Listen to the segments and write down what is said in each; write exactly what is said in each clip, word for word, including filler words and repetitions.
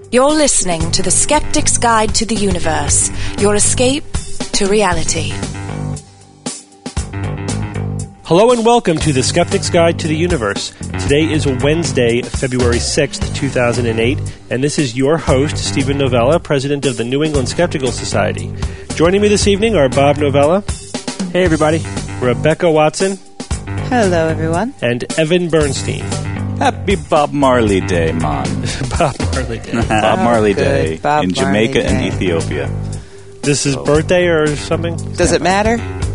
You're listening to The Skeptic's Guide to the Universe, your escape to reality. Hello and welcome to The Skeptic's Guide to the Universe. Today is Wednesday, February sixth, two thousand eight, and this is your host, Stephen Novella, president of the New England Skeptical Society. Joining me this evening are Bob Novella. Hey, everybody. Rebecca Watson. Hello, everyone. And Evan Bernstein. Happy Bob Marley Day, man. Bob Marley Day. Bob Marley Oh, good. Day Bob in Marley Jamaica Day. and Ethiopia. This is Oh. birthday or something? Does it matter?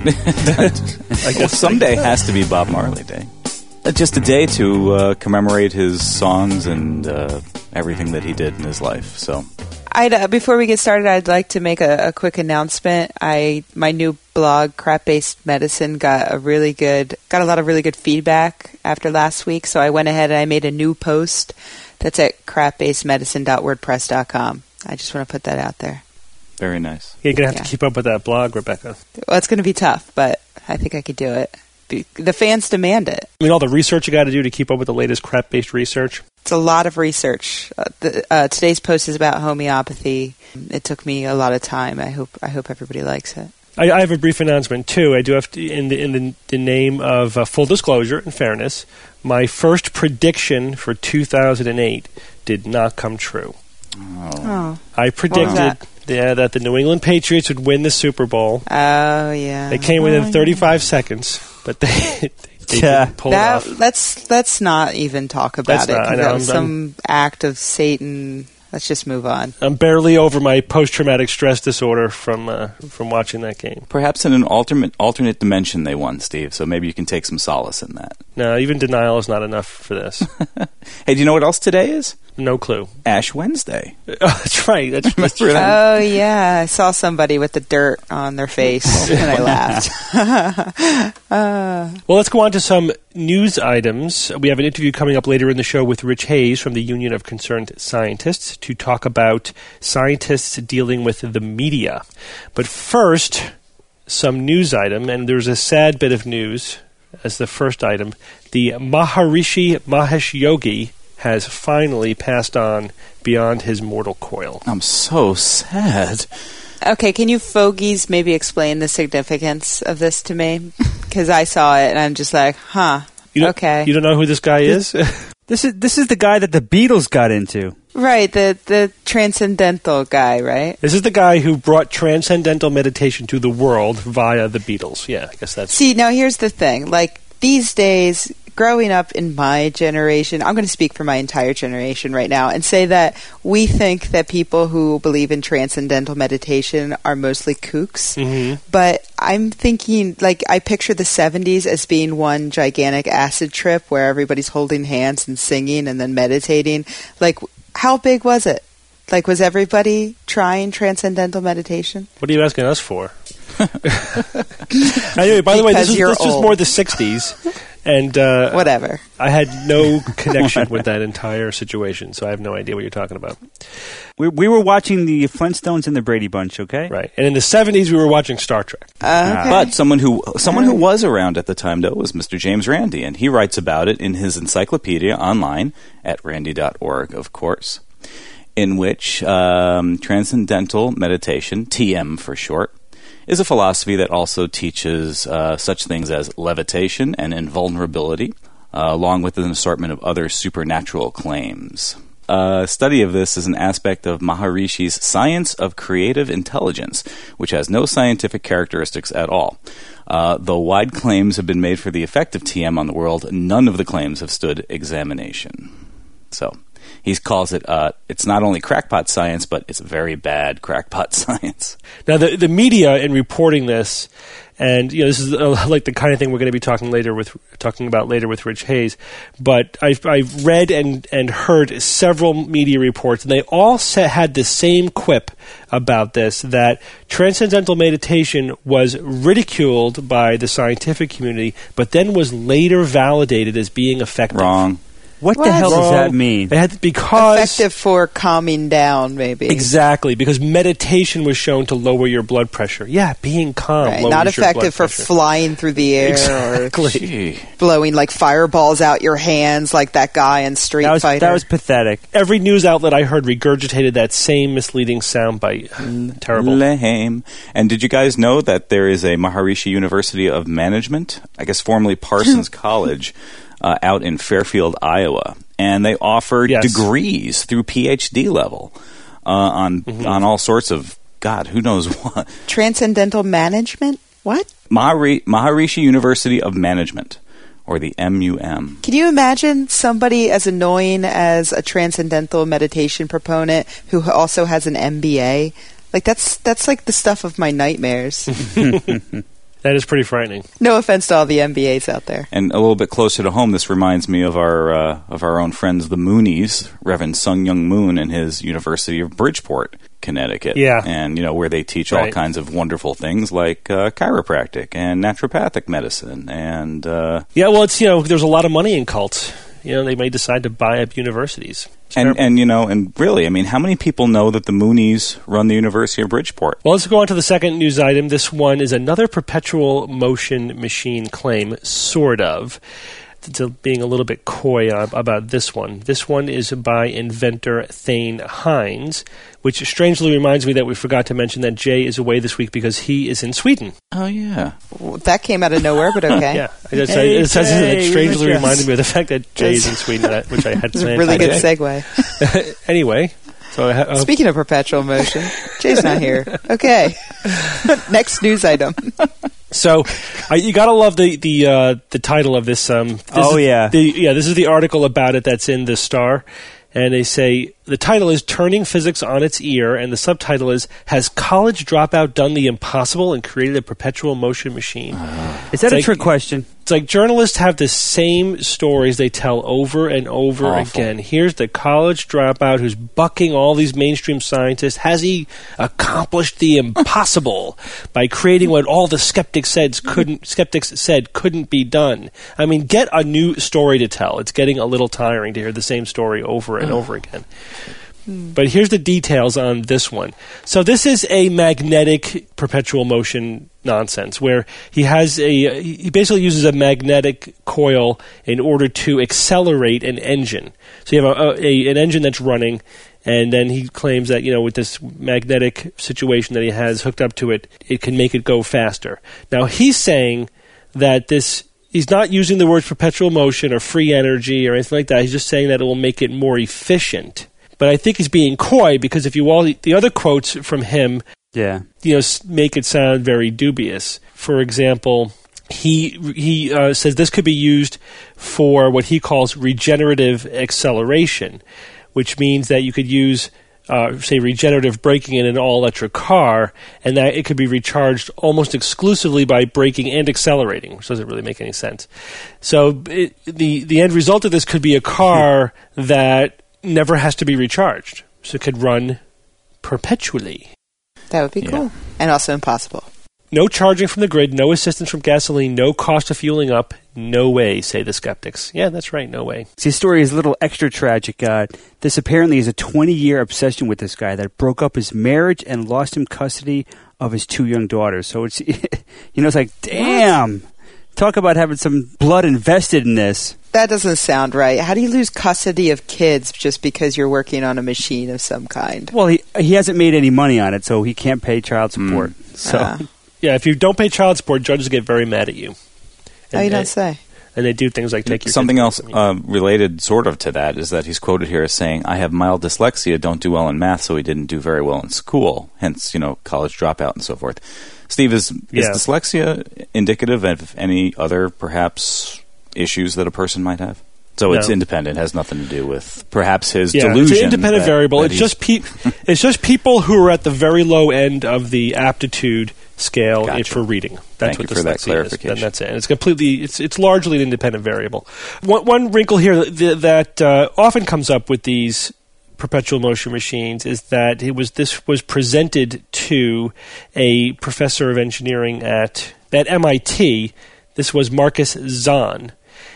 I Well, guess someday has to be Bob Marley Day. Uh, Just a day to uh, commemorate his songs and uh, everything that he did in his life. So, I'd, uh, before we get started, I'd like to make a, a quick announcement. I my new blog, Crap Based Medicine, got a really good, got a lot of really good feedback after last week. So I went ahead and I made a new post that's at crap based medicine dot wordpress dot com. I just want to put that out there. very nice. You're going to have Yeah. to keep up with that blog, Rebecca. Well, it's going to be tough, but I think I could do it. Be- The fans demand it. I mean, all the research you got to do to keep up with the latest crap-based research. It's a lot of research. Uh, the, uh, today's post is about homeopathy. It took me a lot of time. I hope I hope everybody likes it. I, I have a brief announcement too. I do have to, in the in the, the name of uh, full disclosure and fairness, my first prediction for two thousand eight did not come true. Oh. Oh, I predicted that? yeah, that the New England Patriots would win the Super Bowl. oh yeah. They came within Oh, yeah. thirty-five seconds, but they, they, they Yeah. didn't pull That, it off. let's let's not even talk about Let's it. not. 'cause I know, that was I'm- some act of Satan. Let's just move on. I'm barely over my post-traumatic stress disorder from uh, from watching that game. Perhaps in an alternate alternate dimension they won, Steve. So maybe you can take some solace in that. No, even denial is not enough for this. Hey, do you know what else today is? No clue. Ash Wednesday. Oh, that's right. That's, that's Remember that? Oh yeah, I saw somebody with the dirt on their face and I laughed. Well, let's go on to some news items. We have an interview coming up later in the show with Rich Hayes from the Union of Concerned Scientists to talk about scientists dealing with the media. But first, some news item, and there's a sad bit of news as the first item. The Maharishi Mahesh Yogi has finally passed on beyond his mortal coil. I'm so sad. Okay, can you fogies maybe explain the significance of this to me? Because I saw it and I'm just like, huh. You don't, Okay. You don't know who this guy is? This is this is the guy that the Beatles got into. Right, the the transcendental guy, right? This is the guy who brought transcendental meditation to the world via the Beatles. Yeah, I guess that's... See, now here's the thing. Like, these days, growing up in my generation, I'm going to speak for my entire generation right now and say that we think that people who believe in transcendental meditation are mostly kooks. Mhm. But I'm thinking, like, I picture the seventies as being one gigantic acid trip where everybody's holding hands and singing and then meditating. Like, how big was it? Like, was everybody trying transcendental meditation? What are you asking us for? Anyway, by the way, this, Because was, you're this was old. more the sixties, and uh, Whatever. I had no connection with that entire situation, so I have no idea what you're talking about. We we were watching the Flintstones and the Brady Bunch, okay? Right. And in the seventies, we were watching Star Trek. Uh, okay. But someone who someone who was around at the time, though, was Mister James Randi, and he writes about it in his encyclopedia online at randy dot org, of course, in which um, transcendental meditation, T M for short, is a philosophy that also teaches uh, such things as levitation and invulnerability, uh, along with an assortment of other supernatural claims. A study of this is an aspect of Maharishi's science of creative intelligence, which has no scientific characteristics at all. Uh, though wide claims have been made for the effect of T M on the world, none of the claims have stood examination. So, he calls it, uh, it's not only crackpot science, but it's very bad crackpot science. Now, the the media in reporting this, and you know, this is uh, like the kind of thing we're going to be talking later with talking about later with Rich Hayes. But I've I've read and and heard several media reports, and they all sa- had the same quip about this: that transcendental meditation was ridiculed by the scientific community, but then was later validated as being effective. Wrong. What, What? the hell does Wrong. that mean? They had because Effective for calming down, maybe. exactly because meditation was shown to lower your blood pressure. Yeah, being calm. Right. lowers Not your blood effective for pressure. flying through the air Exactly. Gee. or blowing like fireballs out your hands like that guy in Street That was, Fighter. that was pathetic. Every news outlet I heard regurgitated that same misleading soundbite. Terrible. Lame. And did you guys know that there is a Maharishi University of Management, I guess formerly Parsons College, uh, out in Fairfield, Iowa, and they offer Yes. degrees through P H D level uh, on Mm-hmm. on all sorts of God, who knows what. Transcendental management? What? Mahari- Maharishi University of Management, or the M U M. Can you imagine somebody as annoying as a transcendental meditation proponent who also has an M B A? Like that's that's like the stuff of my nightmares. That is pretty frightening. No offense to all the M B As out there. And a little bit closer to home, this reminds me of our uh, of our own friends, the Moonies, Reverend Sung Young Moon, and his University of Bridgeport, Connecticut. Yeah. And, you know, where they teach all Right. kinds of wonderful things like uh, chiropractic and naturopathic medicine. And, uh, Yeah, well, it's, you know, there's a lot of money in cults. You know, they may decide to buy up universities. It's and, terrible. and, you know, and really, I mean, how many people know that the Moonies run the University of Bridgeport? Well, let's go on to the second news item. This one is another perpetual motion machine claim, sort of. To being a little bit coy ab- about this one. This one is by inventor Thane Hines, which strangely reminds me that we forgot to mention that Jay is away this week because he is in Sweden. Oh, yeah. That came out of nowhere, but okay. Yeah, I just, Hey, I, it, says Jay, it strangely we missed reminded me of the fact that Jay is in Sweden, that- which I had It's a planned. really I good did. segue. Anyway, so I ha- Speaking of perpetual motion, Jay's not here. Okay. Next news item. So, uh, you gotta love the the uh, the title of this. Um, this Oh, is yeah. the, yeah. This is the article about it that's in the Star, and they say the title is "Turning Physics on Its Ear," and the subtitle is "Has College Dropout Done the Impossible and Created a Perpetual Motion Machine?" Is that It's a like- trick question? It's like journalists have the same stories they tell over and over Awful. again. Here's the college dropout who's bucking all these mainstream scientists. Has he accomplished the impossible by creating what all the skeptics said couldn't skeptics said couldn't be done? I mean, get a new story to tell. It's getting a little tiring to hear the same story over and over again. But here's the details on this one. So this is a magnetic perpetual motion nonsense where he has a he basically uses a magnetic coil in order to accelerate an engine. So you have a, a an engine that's running, and then he claims that, you know, with this magnetic situation that he has hooked up to it, it can make it go faster. Now he's saying that this he's not using the words perpetual motion or free energy or anything like that. He's just saying that it will make it more efficient. But I think he's being coy because if you all the other quotes from him, Yeah. you know, s- make it sound very dubious. For example, he he uh, says this could be used for what he calls regenerative acceleration, which means that you could use, uh, say, regenerative braking in an all-electric car, and that it could be recharged almost exclusively by braking and accelerating, which doesn't really make any sense. So it, the the end result of this could be a car that never has to be recharged, so it could run perpetually. That would be Yeah. cool. And also impossible. No charging from the grid, no assistance from gasoline, no cost of fueling up. No way, say the skeptics. Yeah, that's right, no way. See, his story is a little extra tragic. Uh, this apparently is a twenty-year obsession with this guy that broke up his marriage and lost him custody of his two young daughters. So it's, you know, it's like, damn. Talk about having some blood invested in this. That doesn't sound right. How do you lose custody of kids just because you're working on a machine of some kind? Well, he he hasn't made any money on it, so he can't pay child support. So Ah. Yeah, if you don't pay child support, judges get very mad at you. Oh, you don't and, say. and they do things like take your Something kids else away from you. uh, related sort of to that is that he's quoted here as saying, I have mild dyslexia, don't do well in math, so he didn't do very well in school, hence, you know, college dropout and so forth. Steve, is, is Yeah. dyslexia indicative of any other, perhaps, issues that a person might have? So it's No. independent, has nothing to do with perhaps his Yeah, delusion. it's an independent that- variable. that It's he's- just pe- it's just people who are at the very low end of the aptitude scale Gotcha. i- for reading. That's Thank what you for that dyslexia is. clarification. And that's it. And it's completely it's it's largely an independent variable. One, one wrinkle here that, that uh, often comes up with these perpetual motion machines is that it was this was presented to a professor of engineering at at M I T. This was Marcus Zahn.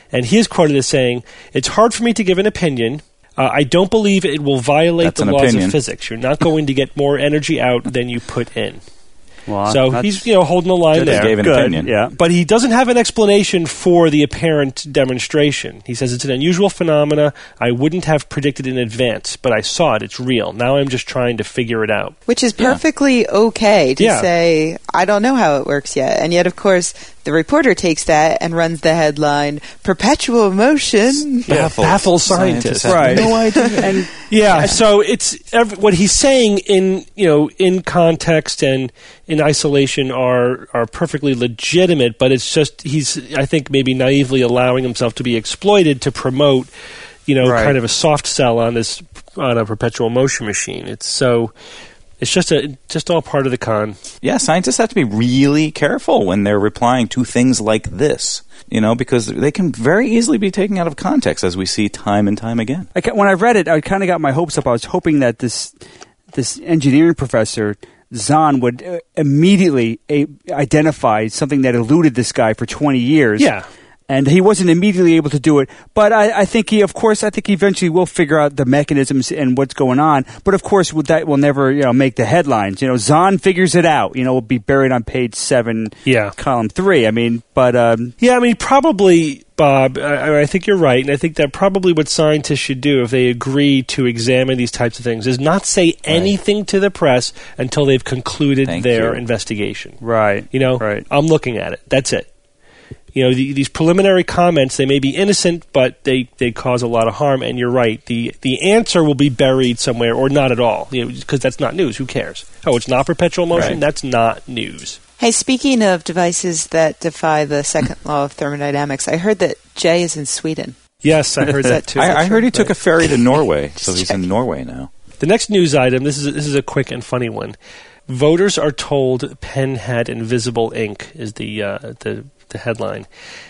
And he is quoted as saying, "It's hard for me to give an opinion. Uh, I don't believe it will violate That's the an laws opinion. of physics. You're not going to get more energy out than you put in." Well, So that's- he's, you know, holding the line Just there. gave an good. opinion. Yeah. But he doesn't have an explanation for the apparent demonstration. He says it's an unusual phenomena I wouldn't have predicted in advance, but I saw it. It's real. Now I'm just trying to figure it out. Which is perfectly okay to Yeah. say, I don't know how it works yet. And yet, of course, the reporter takes that and runs the headline, Perpetual Motion. Baffled, baffled scientists. have Right. No idea. And Yeah, so it's ev- what he's saying in, you know, in context and in isolation are are perfectly legitimate, but it's just he's I think maybe naively allowing himself to be exploited to promote, you know, Right. kind of a soft sell on this on a perpetual motion machine. It's so it's just a just all part of the con. Yeah, scientists have to be really careful when they're replying to things like this, you know, because they can very easily be taken out of context, as we see time and time again. I, ca- when I read it, I kind of got my hopes up. I was hoping that this this engineering professor Zahn would uh, immediately a- identify something that eluded this guy for twenty years. Yeah. And he wasn't immediately able to do it. But I, I think he, of course, I think he eventually will figure out the mechanisms and what's going on. But of course, with that will never, you know, make the headlines. You know, Zahn figures it out. You know, will be buried on page seven, Yeah. column three. I mean, but um, Yeah, I mean, probably, Bob, I, I think you're right, and I think that probably what scientists should do if they agree to examine these types of things is not say anything to the press until they've concluded Thank their you. investigation. right, You know, right. I'm looking at it. That's it. You know, the, these preliminary comments, they may be innocent, but they, they cause a lot of harm, and you're right. The the answer will be buried somewhere, or not at all, you know, because that's not news. Who cares? Oh, it's not perpetual motion? Right. That's not news. Hey, speaking of devices that defy the second law of thermodynamics, I heard that Jay is in Sweden. Yes, I heard that too. I, I heard he took a Right. ferry to Norway, so he's in Norway now. The next news item, this is a, this is a quick and funny one. Voters are told Penn had invisible ink is the uh, the the headline,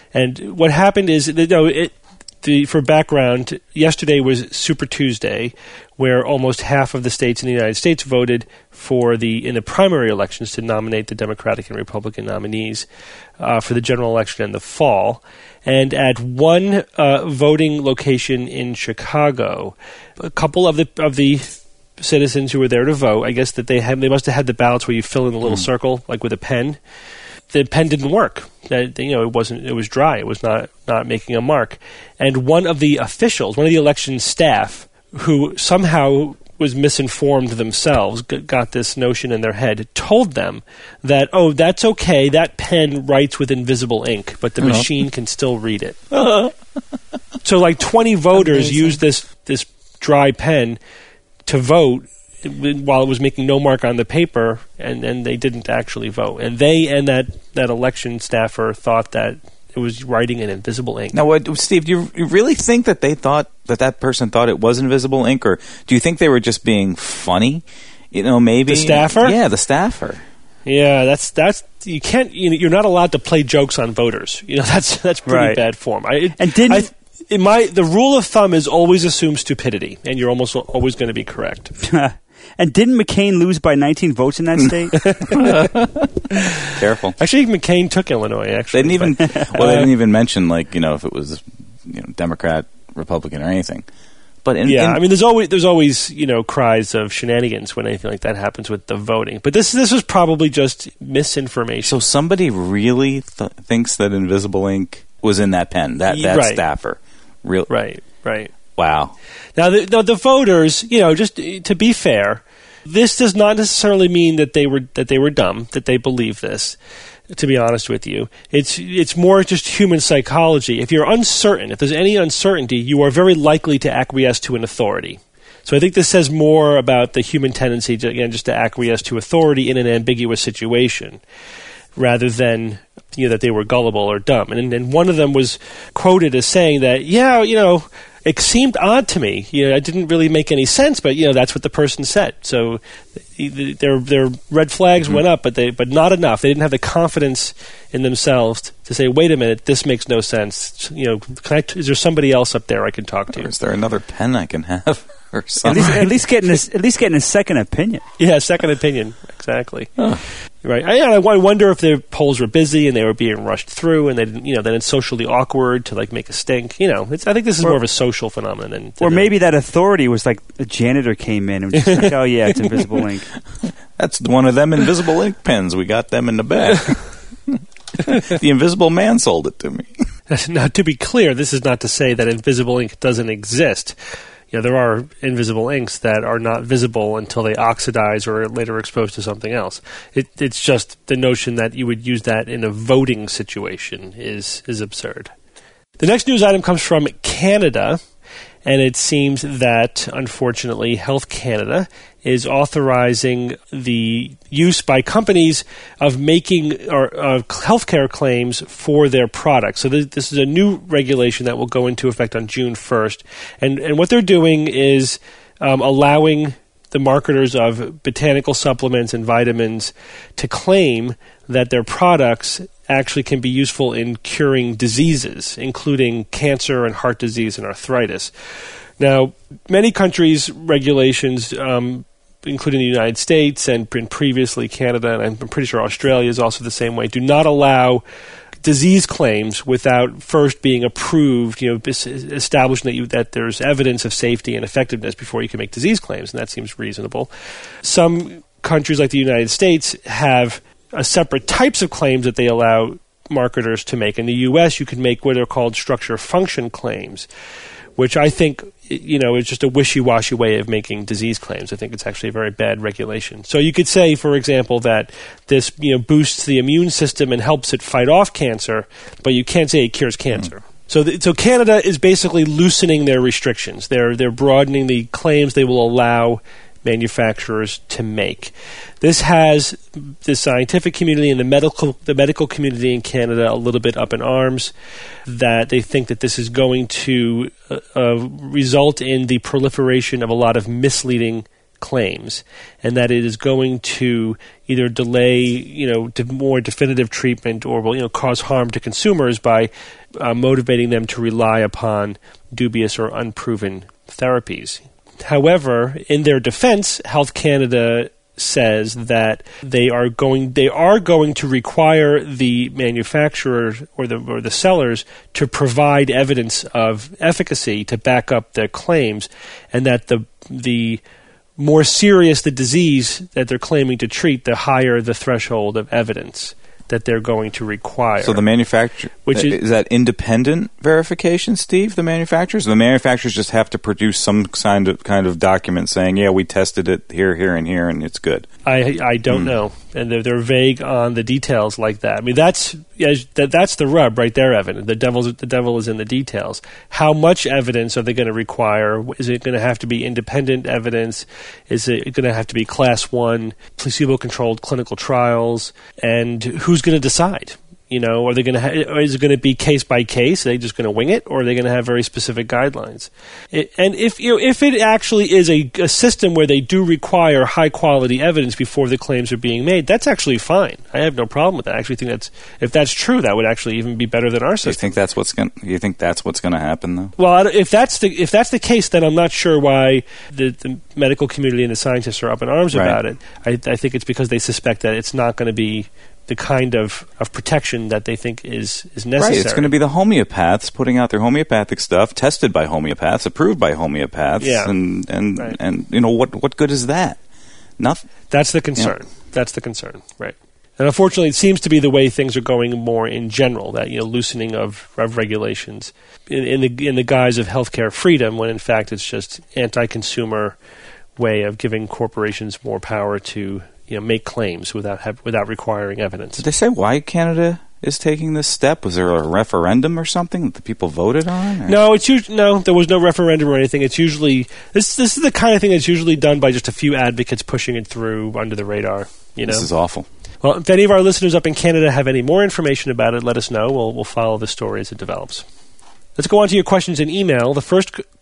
and what happened is you know, it, the for background. Yesterday was Super Tuesday, where almost half of the states in the United States voted for the in the primary elections to nominate the Democratic and Republican nominees uh, for the general election in the fall. And at one uh, voting location in Chicago, a couple of the of the citizens who were there to vote, I guess that they had they must have had the ballots where you fill in a little circle like with a pen. The pen didn't work. That, you know, it wasn't. It was dry. It was not not making a mark. And one of the officials, one of the election staff, who somehow was misinformed themselves, g- got this notion in their head, told them that, oh, that's okay. That pen writes with invisible ink, but the machine can still read it. So, like twenty voters Amazing. used this this dry pen to vote while it was making no mark on the paper, and, and they didn't actually vote. And they and that, that election staffer thought that it was writing in invisible ink. Now, what, Steve, do you, you really think that they thought that that person thought it was invisible ink, or do you think they were just being funny? You know, maybe The staffer? Yeah, the staffer. Yeah, that's that's you can't. You know, you're not allowed to play jokes on voters. You know, that's that's pretty Right. bad form. I, it, And didn't- I, in my the rule of thumb is always assume stupidity, and you're almost always going to be correct. And didn't McCain lose by nineteen votes in that state? Careful. Actually, McCain took Illinois. Actually, They didn't even. but- well, they uh, didn't even mention like you know if it was you know Democrat, Republican, or anything. But in, yeah, in- I mean, there's always there's always you know cries of shenanigans when anything like that happens with the voting. But this this was probably just misinformation. so somebody really th- thinks that invisible ink was in that pen. That that Right. staffer. Real. right, right. Wow. Now the, the the voters, you know, just to be fair, this does not necessarily mean that they were that they were dumb, that they believe this. To be honest with you, it's it's more just human psychology. If you're uncertain, if there's any uncertainty, you are very likely to acquiesce to an authority. So I think this says more about the human tendency to, again, just to acquiesce to authority in an ambiguous situation, rather than you know that they were gullible or dumb. And and one of them was quoted as saying that, yeah, you know, it seemed odd to me. You know, it didn't really make any sense, but you know, that's what the person said. So their their red flags went up, but they but not enough. They didn't have the confidence in themselves to say, wait a minute, this makes no sense. You know, can I t- is there somebody else up there I can talk to? Or is there another pen I can have? Or At something? least, at least getting a, at least getting a second opinion. Yeah, second opinion. Exactly. Oh. Right. I, I wonder if the polls were busy and they were being rushed through, and they didn't, you know, then it's socially awkward to like make a stink. You know, it's, I think this is Or- more of a social phenomenon. Than, than Or a- maybe that authority was like a janitor came in and was just like, oh yeah, it's invisible ink. That's one of them invisible ink pens. We got them in the bag. The Invisible Man sold it to me. Now, to be clear, this is not to say that invisible ink doesn't exist. You know, there are invisible inks that are not visible until they oxidize or are later exposed to something else. It, it's just the notion that you would use that in a voting situation is is absurd. The next news item comes from Canada, and it seems that, unfortunately, Health Canada is authorizing the use by companies of making or uh, healthcare claims for their products. So th- this is a new regulation that will go into effect on June first. And, and what they're doing is um, allowing the marketers of botanical supplements and vitamins to claim that their products actually can be useful in curing diseases, including cancer and heart disease and arthritis. Now, many countries' regulations, um, including the United States and previously Canada, and I'm pretty sure Australia is also the same way, do not allow disease claims without first being approved, you know, establishing that you, that there's evidence of safety and effectiveness before you can make disease claims, and that seems reasonable. Some countries like the United States have a separate types of claims that they allow marketers to make. In the U S, you can make what are called structure function claims, which I think, you know, is just a wishy-washy way of making disease claims. I think it's actually a very bad regulation. So you could say, for example, that this, you know, boosts the immune system and helps it fight off cancer, but you can't say it cures cancer. Mm. So, th- so Canada is basically loosening their restrictions. They're they're broadening the claims they will allow manufacturers to make. This has the scientific community and the medical the medical community in Canada a little bit up in arms, that they think that this is going to uh, uh, result in the proliferation of a lot of misleading claims, and that it is going to either delay, you know, de- more definitive treatment, or will, you know, cause harm to consumers by uh, motivating them to rely upon dubious or unproven therapies. However, in their defense, Health Canada says that they are going they are going to require the manufacturer or the or the sellers to provide evidence of efficacy to back up their claims, and that the the more serious the disease that they're claiming to treat, the higher the threshold of evidence that they're going to require. So the manufacturer, which is, is that independent verification, Steve, the manufacturers? The manufacturers just have to produce some kind of kind of document saying, yeah, we tested it here, here, and here, and it's good. I I don't mm. know. And they're, they're vague on the details like that. I mean, that's yeah, that, that's the rub right there, Evan. The devil's the devil is in the details. How much evidence are they going to require? Is it going to have to be independent evidence? Is it going to have to be class one placebo-controlled clinical trials? And who's going to decide? You know, are they going to? Ha- or is it going to be case by case? Are they just going to wing it, or are they going to have very specific guidelines? It, and if you know, if it actually is a, a system where they do require high quality evidence before the claims are being made, that's actually fine. I have no problem with that. I actually think that's if that's true, that would actually even be better than our system. You think that's what's going? You think that's what's going to happen, though? Well, I don't- if that's the if that's the case, then I'm not sure why the, the medical community and the scientists are up in arms Right. about it. I, I think it's because they suspect that it's not going to be the kind of, of protection that they think is, is necessary. Right, it's going to be the homeopaths putting out their homeopathic stuff, tested by homeopaths, approved by homeopaths, Yeah. and and, Right. and you know what what good is that? Nothing. That's the concern. Yeah. That's the concern, right. And unfortunately, it seems to be the way things are going more in general, that, you know, loosening of, of regulations in, in the in the guise of healthcare freedom, when in fact it's just anti-consumer way of giving corporations more power to, you know, make claims without have, without requiring evidence. Did they say why Canada is taking this step? Was there a referendum or something that the people voted on? Or? No, it's usually, no. There was no referendum or anything. It's usually this. This is the kind of thing that's usually done by just a few advocates pushing it through under the radar. You know, This is awful. Well, if any of our listeners up in Canada have any more information about it, let us know. We'll we'll follow the story as it develops. Let's go on to your questions in email. The first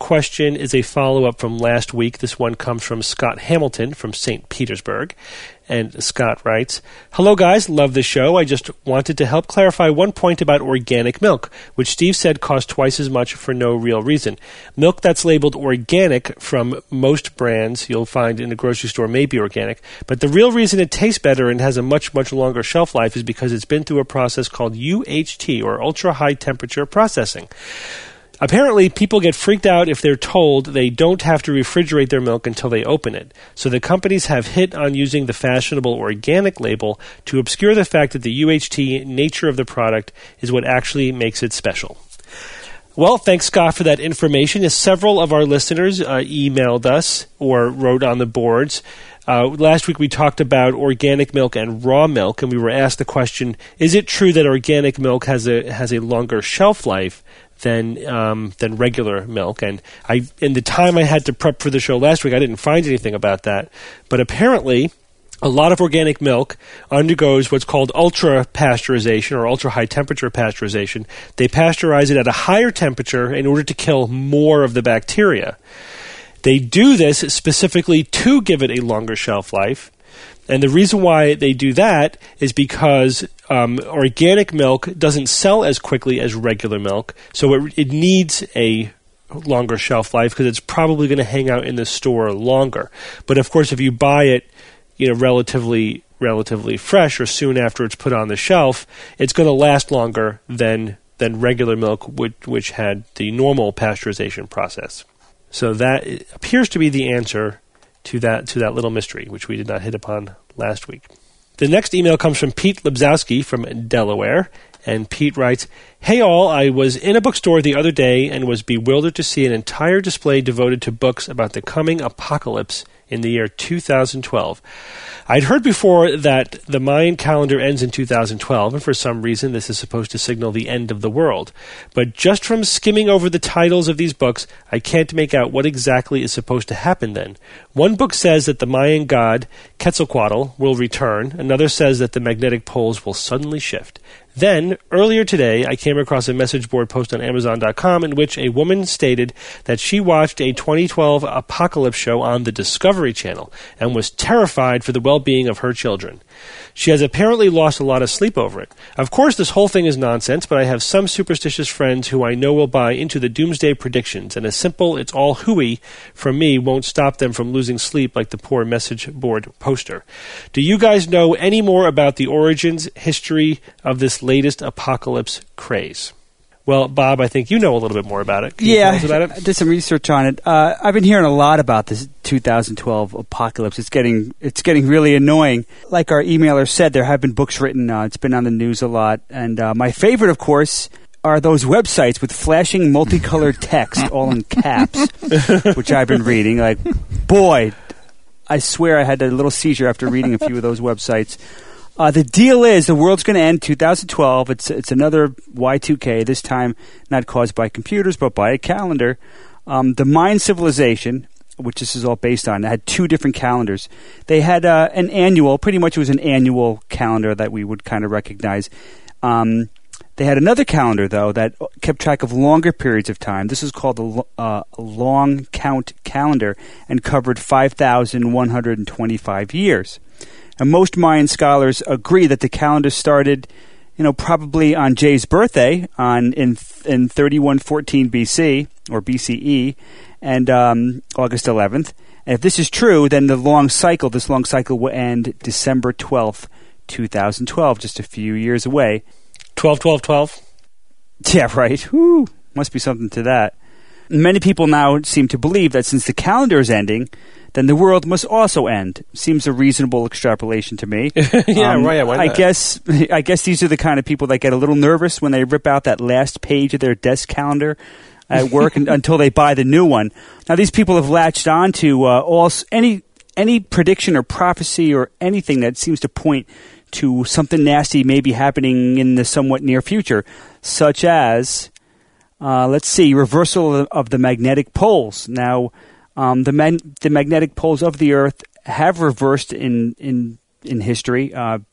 question is a follow-up from last week. This one comes from Scott Hamilton from Saint Petersburg. And Scott writes, "Hello guys, love the show. I just wanted to help clarify one point about organic milk, which Steve said costs twice as much for no real reason. Milk that's labeled organic from most brands you'll find in a grocery store may be organic, but the real reason it tastes better and has a much, much longer shelf life is because it's been through a process called U H T, or ultra-high temperature processing. Apparently, people get freaked out if they're told they don't have to refrigerate their milk until they open it. So the companies have hit on using the fashionable organic label to obscure the fact that the U H T nature of the product is what actually makes it special." Well, thanks, Scott, for that information. As several of our listeners uh, emailed us or wrote on the boards. Uh, last week we talked about organic milk and raw milk, and we were asked the question, is it true that organic milk has a has a longer shelf life than um, than regular milk? And I, in the time I had to prep for the show last week, I didn't find anything about that. But apparently, a lot of organic milk undergoes what's called ultra pasteurization or ultra high temperature pasteurization. They pasteurize it at a higher temperature in order to kill more of the bacteria. They do this specifically to give it a longer shelf life. And the reason why they do that is because um, organic milk doesn't sell as quickly as regular milk, so it, it needs a longer shelf life because it's probably going to hang out in the store longer. But of course, if you buy it, you know, relatively relatively fresh or soon after it's put on the shelf, it's going to last longer than than regular milk, which, which had the normal pasteurization process. So that appears to be the answer to that to that little mystery, which we did not hit upon last week. The next email comes from Pete Libzowski from Delaware, and Pete writes, "Hey all, I was in a bookstore the other day and was bewildered to see an entire display devoted to books about the coming apocalypse in the year two thousand twelve. I'd heard before that the Mayan calendar ends in two thousand twelve, and for some reason this is supposed to signal the end of the world. But just from skimming over the titles of these books, I can't make out what exactly is supposed to happen then. One book says that the Mayan god Quetzalcoatl will return. Another says that the magnetic poles will suddenly shift. Then, earlier today, I came across a message board post on Amazon dot com in which a woman stated that she watched a twenty twelve apocalypse show on the Discovery Channel and was terrified for the well-being of her children. She has apparently lost a lot of sleep over it. Of course, this whole thing is nonsense, but I have some superstitious friends who I know will buy into the doomsday predictions, and a simple "it's all hooey" from me won't stop them from losing sleep like the poor message board poster. Do you guys know any more about the origins, history of this latest apocalypse craze? Well, Bob, I think you know a little bit more about it. Can you yeah, tell us about it? I did some research on it. Uh, I've been hearing a lot about this two thousand twelve apocalypse. It's getting it's getting really annoying. Like our emailer said, there have been books written. Uh, it's been on the news a lot. And uh, my favorite, of course, are those websites with flashing multicolored text, all in caps, which I've been reading. Like, boy, I swear I had a little seizure after reading a few of those websites. Uh, the deal is the world's going to end two thousand twelve. It's it's another Y two K, this time not caused by computers but by a calendar. Um, the Mayan civilization, which this is all based on, had two different calendars. They had uh, an annual, pretty much it was an annual calendar that we would kind of recognize. Um, they had another calendar, though, that kept track of longer periods of time. This is called the uh, long count calendar and covered five thousand one hundred twenty-five years. And most Mayan scholars agree that the calendar started, you know, probably on Jay's birthday on in in thirty-one fourteen B C or B C E and um, August eleventh. And if this is true, then the long cycle, this long cycle will end December twelfth, two thousand twelve, just a few years away. twelve, twelve, twelve Yeah, right. Whew, must be something to that. Many people now seem to believe that since the calendar is ending, then the world must also end. Seems a reasonable extrapolation to me. yeah, um, right. Why not? I guess I guess these are the kind of people that get a little nervous when they rip out that last page of their desk calendar at work and, until they buy the new one. Now, these people have latched on to uh, all any any prediction or prophecy or anything that seems to point to something nasty maybe happening in the somewhat near future, such as, uh, let's see, reversal of, of the magnetic poles. Now, um, the man, the magnetic poles of the Earth have reversed in in in history. Uh,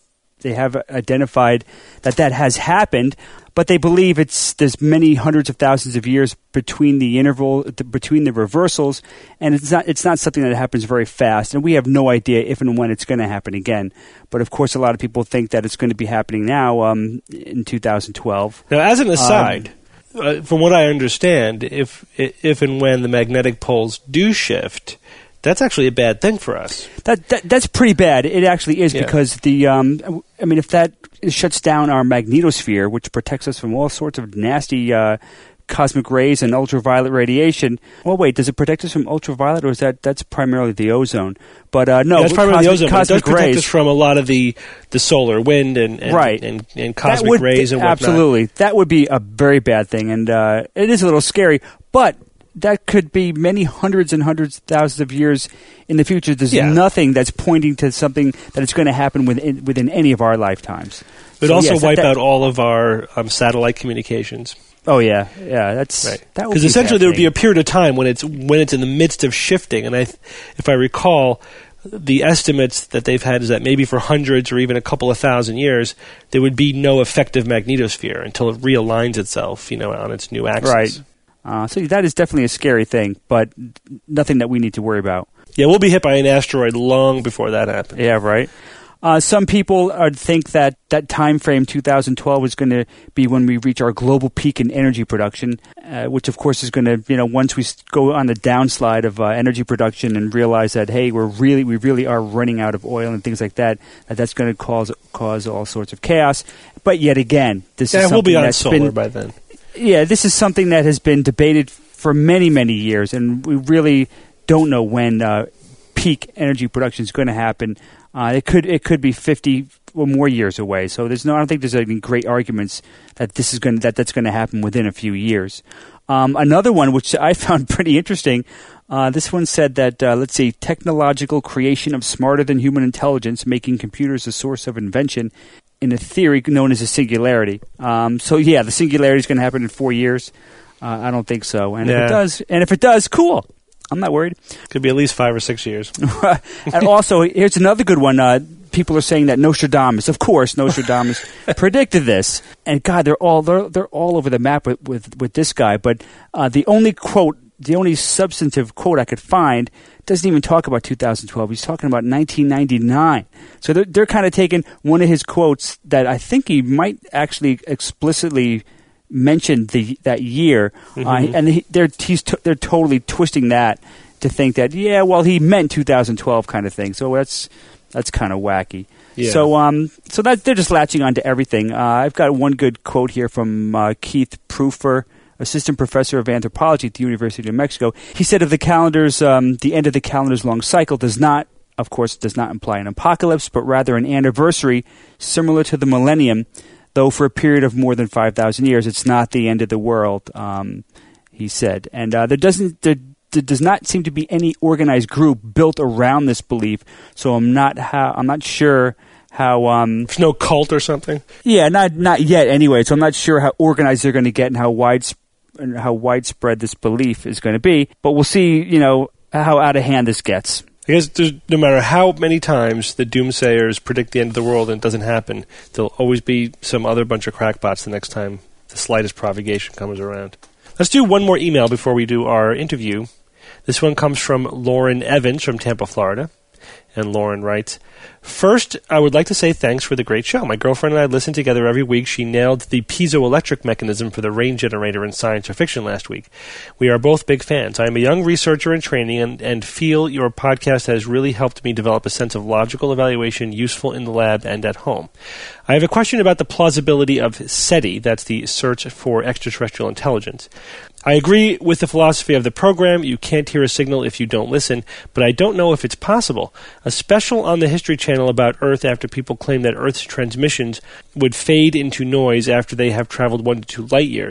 they have identified that that has happened, but they believe it's there's many hundreds of thousands of years between the interval the, between the reversals, and it's not it's not something that happens very fast, and we have no idea if and when it's going to happen again. But of course, a lot of people think that it's going to be happening now um, in two thousand twelve. Now, as an aside, um, uh, from what I understand, if if and when the magnetic poles do shift, that's actually a bad thing for us. That, that that's pretty bad. It actually is Yeah. because the um, I mean, if that shuts down our magnetosphere, which protects us from all sorts of nasty uh, cosmic rays and ultraviolet radiation. Well, wait, does it protect us from ultraviolet, or is that that's primarily the ozone? But uh, no, Yeah, that's primarily cosmic, the ozone, but it does cosmic protect rays. us from a lot of the, the solar wind and, and, Right. and, and That cosmic would- rays and whatnot. Absolutely, that would be a very bad thing, and uh, it is a little scary. But that could be many hundreds and hundreds of thousands of years in the future. There's Yeah. nothing that's pointing to something that is going to happen within within any of our lifetimes. It would So, also yes, that- wipe that- out all of our um, satellite communications. Oh yeah, yeah. That's Right. that would Because be essentially there would be a fascinating. period of time when it's when it's in the midst of shifting, and I, th- if I recall, the estimates that they've had is that maybe for hundreds or even a couple of thousand years there would be no effective magnetosphere until it realigns itself, you know, on its new axis. Right. Uh, so that is definitely a scary thing, but nothing that we need to worry about. Yeah, we'll be hit by an asteroid long before that happens. Yeah, right. Uh, some people uh, think that that time frame, two thousand twelve, is going to be when we reach our global peak in energy production, uh, which of course is going to, you know, once we s- go on the downslide of uh, energy production and realize that, hey, we're really, we really are running out of oil and things like that, that that's going to cause cause all sorts of chaos. But yet again, this Yeah, is we'll be something on that's solar been, by then. yeah, this is something that has been debated for many, many years, and we really don't know when uh, peak energy production is going to happen. Uh, it could it could be fifty or more years away. So there's no I don't think there's any great arguments that this is going that that's going to happen within a few years. Um, another one which I found pretty interesting. Uh, this one said that uh, let's see, technological creation of smarter than human intelligence, making computers a source of invention, in a theory known as a singularity. Um, so yeah, the singularity is going to happen in four years. Uh, I don't think so. And if Yeah. it does, and if it does, cool. I'm not worried. Could be at least five or six years. And also, here's another good one. Uh, people are saying that Nostradamus, of course, Nostradamus predicted this. And God, they're all they're they're all over the map with with, with this guy. But uh, the only quote, the only substantive quote I could find doesn't even talk about two thousand twelve. He's talking about nineteen ninety-nine. So they're they're kind of taking one of his quotes that I think he might actually explicitly mentioned the that year, Mm-hmm. uh, and he, they're he's t- they're totally twisting that to think that yeah, well, he meant two thousand twelve kind of thing. So that's that's kind of wacky. Yeah. So um, so that they're just latching on to everything. Uh, I've got one good quote here from uh, Keith Proofer, assistant professor of anthropology at the University of New Mexico. He said of the calendar's um, the end of the calendar's long cycle does not, of course, does not imply an apocalypse, but rather an anniversary similar to the millennium. Though for a period of more than five thousand years, it's not the end of the world, um, he said. And uh, there doesn't there, there does not seem to be any organized group built around this belief. So I'm not how I'm not sure how. Um, There's no cult or something. yeah, not not yet. Anyway, so I'm not sure how organized they're going to get and how wide and how widespread this belief is going to be. But we'll see. You know how out of hand this gets. I guess there's, no matter how many times the doomsayers predict the end of the world and it doesn't happen, there'll always be some other bunch of crackpots the next time the slightest provocation comes around. Let's do one more email before we do our interview. This one comes from Lauren Evans from Tampa, Florida. And Lauren writes, first, I would like to say thanks for the great show. My girlfriend and I listen together every week. She nailed the piezoelectric mechanism for the rain generator in Science or Fiction last week. We are both big fans. I am a young researcher in training and, and feel your podcast has really helped me develop a sense of logical evaluation useful in the lab and at home. I have a question about the plausibility of SETI, that's the Search for Extraterrestrial Intelligence. I agree with the philosophy of the program. You can't hear a signal if you don't listen, but I don't know if it's possible. A special on the History Channel about Earth after people claim that Earth's transmissions would fade into noise after they have traveled one to two light years.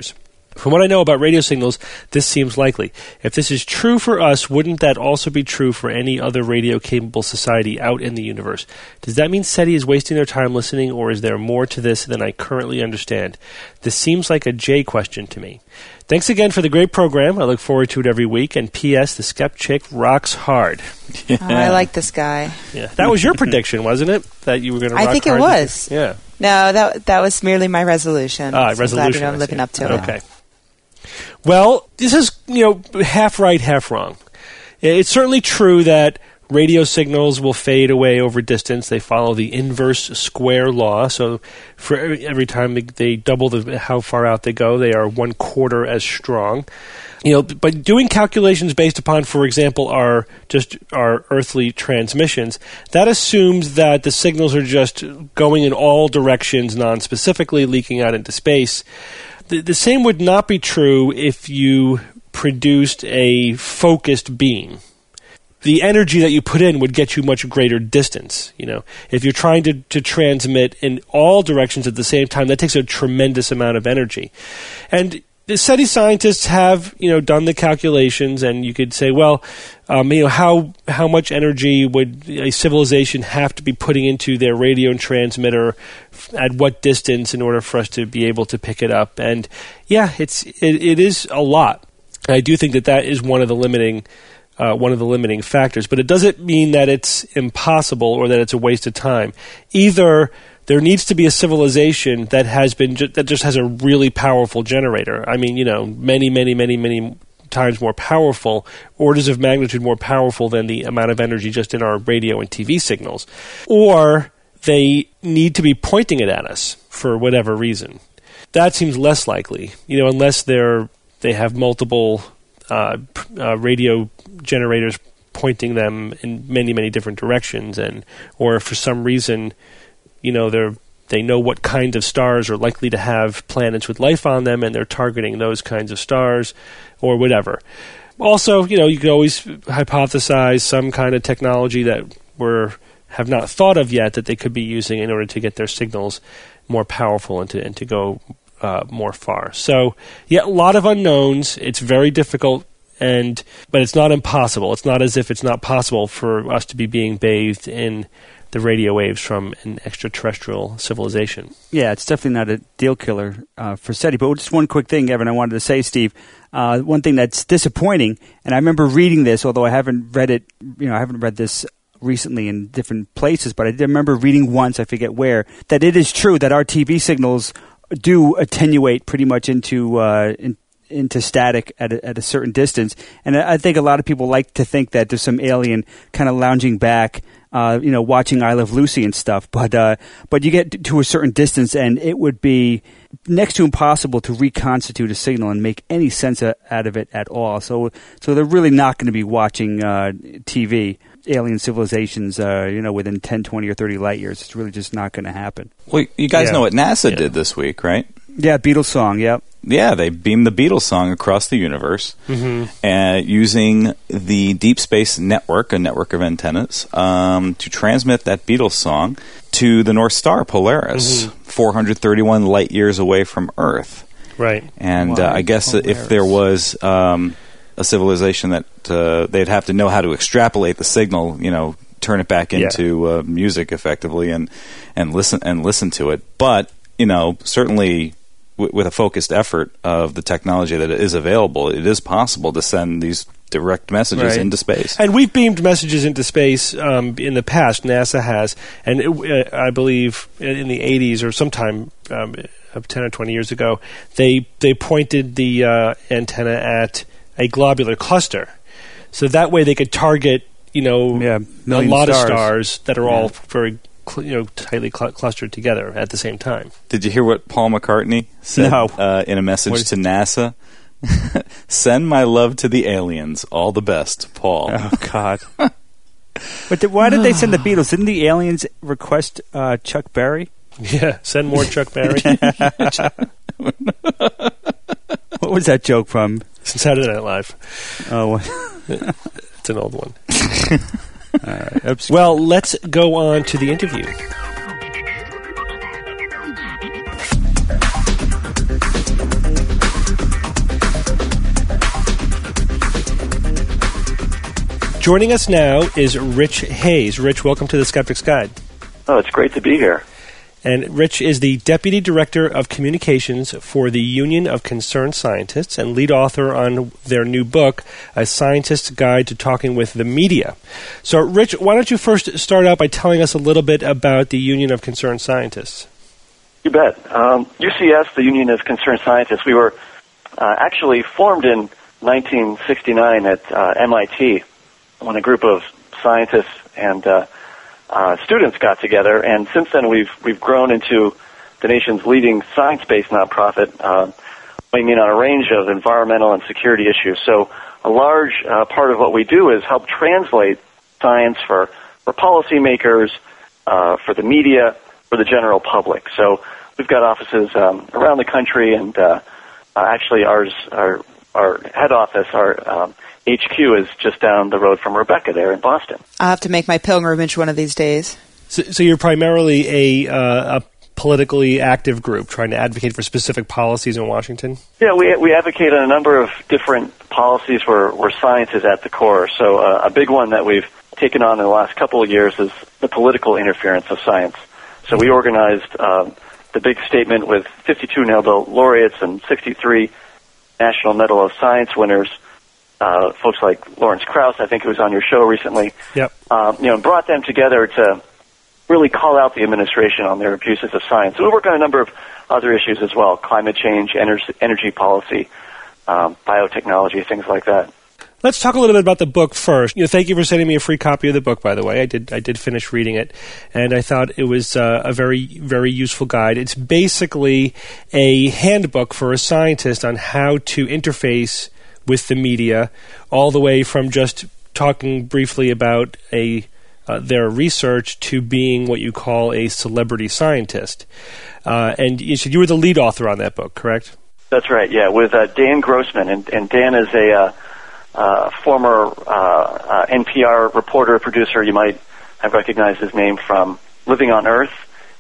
From what I know about radio signals, this seems likely. If this is true for us, wouldn't that also be true for any other radio-capable society out in the universe? Does that mean SETI is wasting their time listening, or is there more to this than I currently understand? This seems like a J question to me. Thanks again for the great program. I look forward to it every week. And P S. The Skep Chick rocks hard. Yeah. Oh, I like this guy. Yeah, that was your prediction, wasn't it? That you were going to rock hard? I think it was. Yeah. No, that that was merely my resolution. Ah, so resolution. I'm glad you know I'm living up to it. Okay. Well, this is, you know, half right, half wrong. It's certainly true that radio signals will fade away over distance. They follow the inverse square law. So for every, every time they, they double the, how far out they go, they are one quarter as strong. You know, but doing calculations based upon, for example, our just our earthly transmissions, that assumes that the signals are just going in all directions, non-specifically leaking out into space. The, the same would not be true if you produced a focused beam. The energy that you put in would get you much greater distance. You know, if you're trying to, to transmit in all directions at the same time, that takes a tremendous amount of energy. And the SETI scientists have, you know, done the calculations, and you could say, well, um, you know, how how much energy would a civilization have to be putting into their radio and transmitter at what distance in order for us to be able to pick it up? And yeah, it's it, it is a lot. I do think that that is one of the limiting uh, one of the limiting factors, but it doesn't mean that it's impossible or that it's a waste of time. Either there needs to be a civilization that has been ju- that just has a really powerful generator. I mean, you know, many, many, many, many times more powerful, orders of magnitude more powerful than the amount of energy just in our radio and T V signals. Or they need to be pointing it at us for whatever reason. That seems less likely, you know, unless they're they have multiple uh, uh, radio generators pointing them in many, many different directions, and or for some reason, you know, they're they know what kind of stars are likely to have planets with life on them, and they're targeting those kinds of stars, or whatever. Also, you know, you could always hypothesize some kind of technology that we're have not thought of yet that they could be using in order to get their signals more powerful and to and to go uh, more far. So, yeah, a lot of unknowns. It's very difficult, and but it's not impossible. It's not as if it's not possible for us to be being bathed in the radio waves from an extraterrestrial civilization. Yeah, it's definitely not a deal killer uh, for SETI. But just one quick thing, Evan, I wanted to say, Steve. Uh, one thing that's disappointing, and I remember reading this, although I haven't read it, you know, I haven't read this recently in different places, but I did remember reading once, I forget where, that it is true that our T V signals do attenuate pretty much into uh, in, into static at a, at a certain distance. And I think a lot of people like to think that there's some alien kind of lounging back, uh, you know, watching I Love Lucy and stuff. But uh, but you get to a certain distance, and it would be next to impossible to reconstitute a signal and make any sense a, out of it at all. So so they're really not going to be watching uh, T V. Alien civilizations, uh, you know, within ten, twenty, or thirty light years. It's really just not going to happen. Well, you guys yeah. know what NASA yeah. did this week, right? Yeah, Beatles song, yep. Yeah, they beamed the Beatles song across the universe mm-hmm. uh, using the Deep Space Network, a network of antennas, um, to transmit that Beatles song to the North Star, Polaris, mm-hmm. four hundred thirty-one light years away from Earth. Right. And wow, uh, I guess Polaris. if there was um, a civilization that uh, they'd have to know how to extrapolate the signal, you know, turn it back into yeah. uh, music effectively, and and listen and listen to it. But you know, certainly w- with a focused effort of the technology that is available, it is possible to send these direct messages right. into space. And we've beamed messages into space um, in the past. NASA has, and it, uh, I believe in the eighties or sometime um, ten or twenty years ago, they they pointed the uh, antenna at a globular cluster, so that way they could target, you know, yeah, a lot stars. of stars that are yeah. all very, cl- you know, tightly cl- clustered together at the same time. Did you hear what Paul McCartney said no. uh, in a message to NASA? Send my love to the aliens. All the best, Paul. Oh, God. But th- why did they send the Beatles? Didn't the aliens request uh, Chuck Berry? Yeah, send more Chuck Berry. What was that joke from? Saturday Night Live. Oh, it's an old one. All right. Oops. Well, let's go on to the interview. Joining us now is Rich Hayes. Rich, welcome to the Skeptic's Guide. Oh, it's great to be here. And Rich is the Deputy Director of Communications for the Union of Concerned Scientists and lead author on their new book, A Scientist's Guide to Talking with the Media. So, Rich, why don't you first start out by telling us a little bit about the Union of Concerned Scientists? You bet. Um, U C S, the Union of Concerned Scientists, we were uh, actually formed in nineteen sixty-nine at uh, M I T when a group of scientists and uh, Uh, students got together, and since then we've we've grown into the nation's leading science-based nonprofit, uh, weighing in on a range of environmental and security issues. So a large uh, part of what we do is help translate science for, for policymakers, uh, for the media, for the general public. So we've got offices um, around the country, and uh, uh, actually ours, our, our head office, our um, H Q is just down the road from Rebecca there in Boston. I'll have to make my pilgrimage one of these days. So, so you're primarily a, uh, a politically active group trying to advocate for specific policies in Washington? Yeah, we we advocate on a number of different policies where, where science is at the core. So uh, a big one that we've taken on in the last couple of years is the political interference of science. So we organized um, the big statement with fifty-two Nobel laureates and sixty-three National Medal of Science winners. Uh, folks like Lawrence Krauss, I think, who was on your show recently, yep. um, you know, brought them together to really call out the administration on their abuses of science. So we work on a number of other issues as well: climate change, energy, energy policy, um, biotechnology, things like that. Let's talk a little bit about the book first. You know, thank you for sending me a free copy of the book, by the way. I did I did finish reading it, and I thought it was uh, a very, very useful guide. It's basically a handbook for a scientist on how to interface with the media, all the way from just talking briefly about a uh, their research to being what you call a celebrity scientist. Uh, and you said you were the lead author on that book, correct? That's right, yeah, with uh, Dan Grossman. And, and Dan is a uh, uh, former uh, uh, N P R reporter, producer. You might have recognized his name from Living on Earth.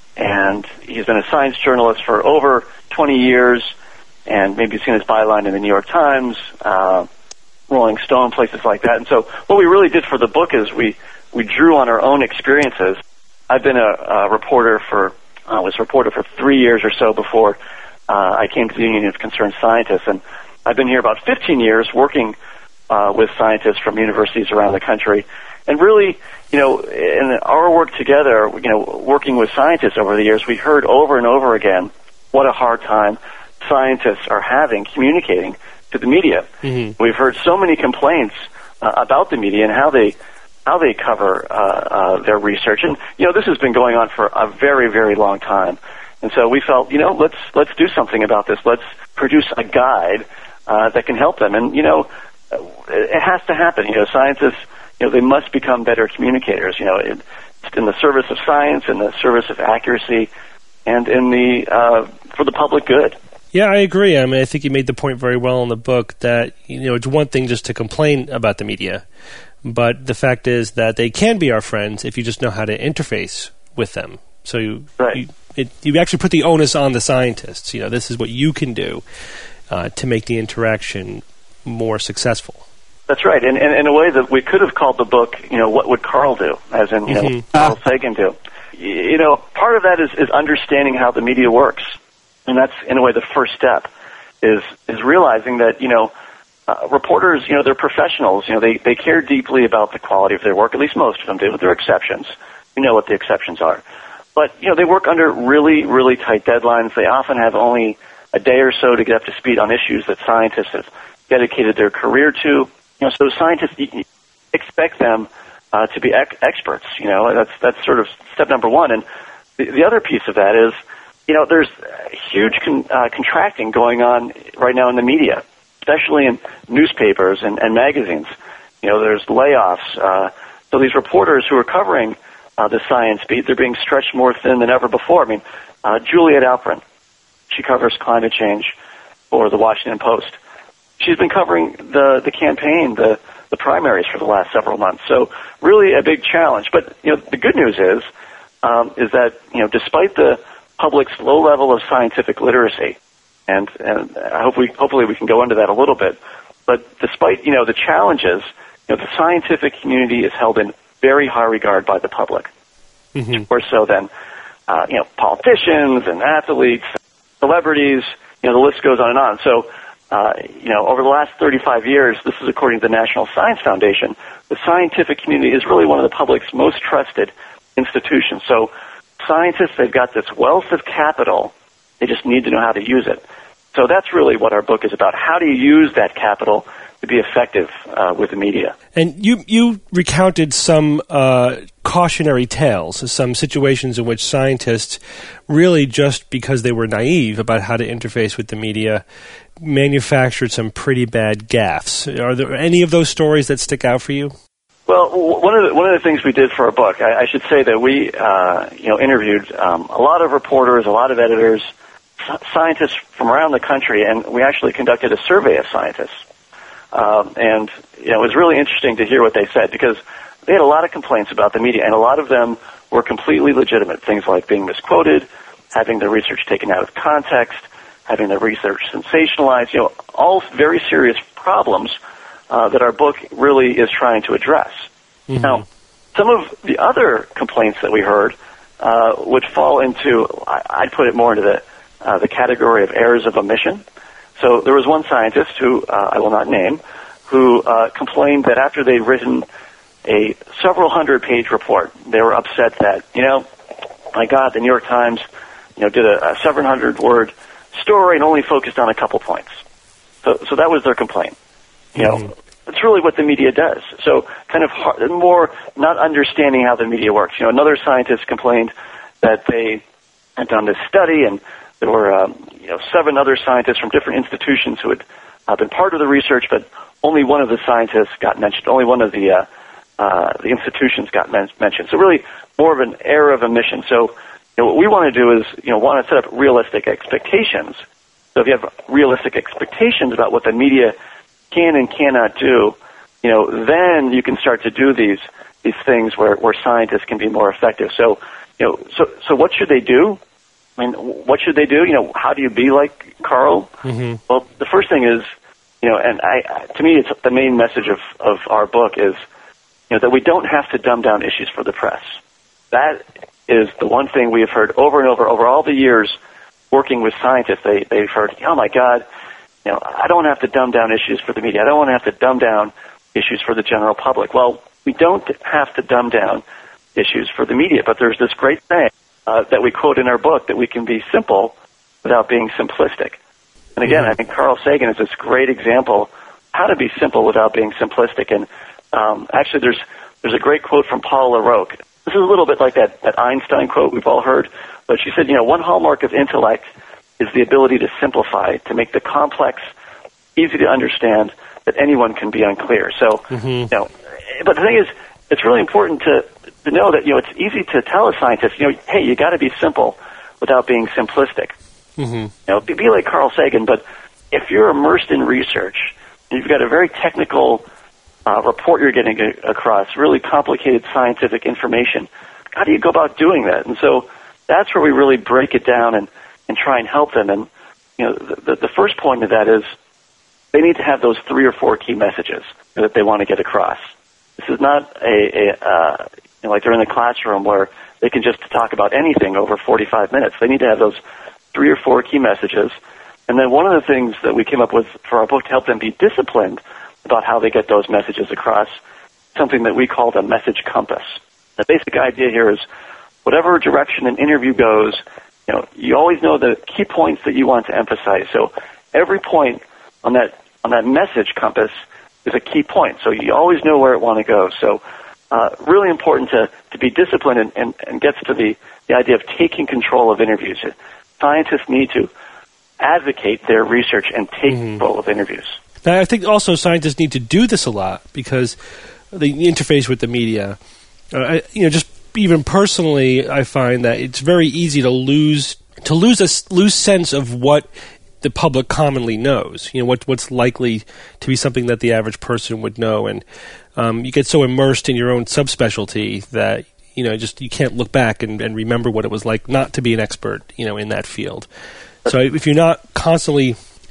And he's been a science journalist for over twenty years. And maybe you've seen his byline in the New York Times, uh, Rolling Stone, places like that. And so what we really did for the book is we, we drew on our own experiences. I've been a, a reporter for, I uh, was a reporter for three years or so before uh, I came to the Union of Concerned Scientists. And I've been here about fifteen years working uh, with scientists from universities around the country. And really, you know, in our work together, you know, working with scientists over the years, we heard over and over again what a hard time scientists are having communicating to the media. Mm-hmm. We've heard so many complaints uh, about the media and how they how they cover uh, uh, their research, and you know this has been going on for a very very long time. And so we felt, you know, let's let's do something about this. Let's produce a guide uh, that can help them. And you know, it has to happen. You know, scientists, you know, they must become better communicators. You know, it, it's in the service of science, in the service of accuracy, and in the uh, for the public good. Yeah, I agree. I mean, I think you made the point very well in the book that, you know, it's one thing just to complain about the media, but the fact is that they can be our friends if you just know how to interface with them. So you right. you, it, you actually put the onus on the scientists. You know, this is what you can do uh, to make the interaction more successful. That's right. And, and in a way that we could have called the book, you know, What Would Carl Do? As in, you mm-hmm. know, Carl Sagan do. You know, part of that is, is understanding how the media works. And that's, in a way, the first step is is realizing that, you know, uh, reporters, you know, they're professionals. You know, they, they care deeply about the quality of their work. At least most of them do. There are exceptions. You know what the exceptions are. But, you know, they work under really, really tight deadlines. They often have only a day or so to get up to speed on issues that scientists have dedicated their career to. You know, so scientists expect them uh, to be ex- experts. You know, that's that's sort of step number one. And the, the other piece of that is, you know, there's huge con- uh, contracting going on right now in the media, especially in newspapers and, and magazines. You know, there's layoffs. Uh, so these reporters who are covering uh, the science beat, they're being stretched more thin than ever before. I mean, uh, Juliet Alperin, she covers climate change for the Washington Post. She's been covering the, the campaign, the, the primaries for the last several months. So really a big challenge. But, you know, the good news is, um, is that, you know, despite the public's low level of scientific literacy, and, and I hope we, hopefully we can go into that a little bit, but despite, you know, the challenges you know, the scientific community is held in very high regard by the public. Mm-hmm. More so than, uh, you know, politicians and athletes, celebrities, you know, the list goes on and on. So, uh, you know, over the last thirty-five years, this is according to the National Science Foundation, the scientific community is really one of the public's most trusted institutions. So scientists, they've got this wealth of capital. They just need to know how to use it. So that's really what our book is about. How do you use that capital to be effective uh, with the media? And you you recounted some uh, cautionary tales, some situations in which scientists really, just because they were naive about how to interface with the media, manufactured some pretty bad gaffes. Are there any of those stories that stick out for you? Well, one of the, one of the things we did for our book, I, I should say that we uh, you know interviewed um, a lot of reporters, a lot of editors, scientists from around the country, and we actually conducted a survey of scientists. Um, and you know, it was really interesting to hear what they said, because they had a lot of complaints about the media, and a lot of them were completely legitimate. Things like being misquoted, having their research taken out of context, having their research sensationalized, you know, all very serious problems uh, that our book really is trying to address. Mm-hmm. Now, some of the other complaints that we heard uh, would fall into, I, I'd put it more into the Uh, the category of errors of omission. So there was one scientist who uh, I will not name, who uh, complained that after they'd written a several hundred page report, they were upset that, you know, my God, the New York Times, you know, did a, a seven hundred word story and only focused on a couple points. So, so that was their complaint. You know, mm-hmm. It's really what the media does. So kind of hard, more not understanding how the media works. You know, another scientist complained that they had done this study, and there were, um, you know, seven other scientists from different institutions who had uh, been part of the research, but only one of the scientists got mentioned. Only one of the uh, uh, the institutions got men- mentioned. So really, more of an error of omission. So, you know, what we want to do is, you know, want to set up realistic expectations. So if you have realistic expectations about what the media can and cannot do, you know, then you can start to do these these things where, where scientists can be more effective. So, you know, so so what should they do? I mean, what should they do? You know, how do you be like Carl? Mm-hmm. Well, the first thing is, you know, and I, to me, it's the main message of, of our book is, you know, that we don't have to dumb down issues for the press. That is the one thing we have heard over and over, over all the years working with scientists. They, they've heard, oh my God, you know, I don't have to dumb down issues for the media. I don't want to have to dumb down issues for the general public. Well, we don't have to dumb down issues for the media, but there's this great thing Uh, that we quote in our book, that we can be simple without being simplistic. And again, mm-hmm. I think Carl Sagan is this great example how to be simple without being simplistic. And um, actually, there's there's a great quote from Paula LaRocque. This is a little bit like that, that Einstein quote we've all heard, but she said, you know, one hallmark of intellect is the ability to simplify, to make the complex easy to understand, that anyone can be unclear. So, mm-hmm. you know, but the thing is, it's really important to to know that, you know, it's easy to tell a scientist, you know, hey, you got to be simple without being simplistic. Mm-hmm. You know, be, be like Carl Sagan, but if you're immersed in research, and you've got a very technical uh, report you're getting a- across, really complicated scientific information, how do you go about doing that? And so that's where we really break it down and, and try and help them. And, you know, the, the, the first point of that is they need to have those three or four key messages that they want to get across. This is not a, a uh, you know, like they're in the classroom where they can just talk about anything over forty-five minutes. They need to have those three or four key messages. And then one of the things that we came up with for our book to help them be disciplined about how they get those messages across, something that we call the message compass. The basic idea here is whatever direction an interview goes, you know, you always know the key points that you want to emphasize. So every point on that on that message compass is a key point. So you always know where it want to go. So Uh, really important to, to be disciplined, and, and, and gets to the, the idea of taking control of interviews. Scientists need to advocate their research and take mm-hmm. control of interviews. Now, I think also scientists need to do this a lot, because the interface with the media, uh, I, you know, just even personally, I find that it's very easy to lose to lose a lose sense of what the public commonly knows. You know, what what's likely to be something that the average person would know, and Um, you get so immersed in your own subspecialty that, you know, just you can't look back and, and remember what it was like not to be an expert, you know, in that field. So if you're not constantly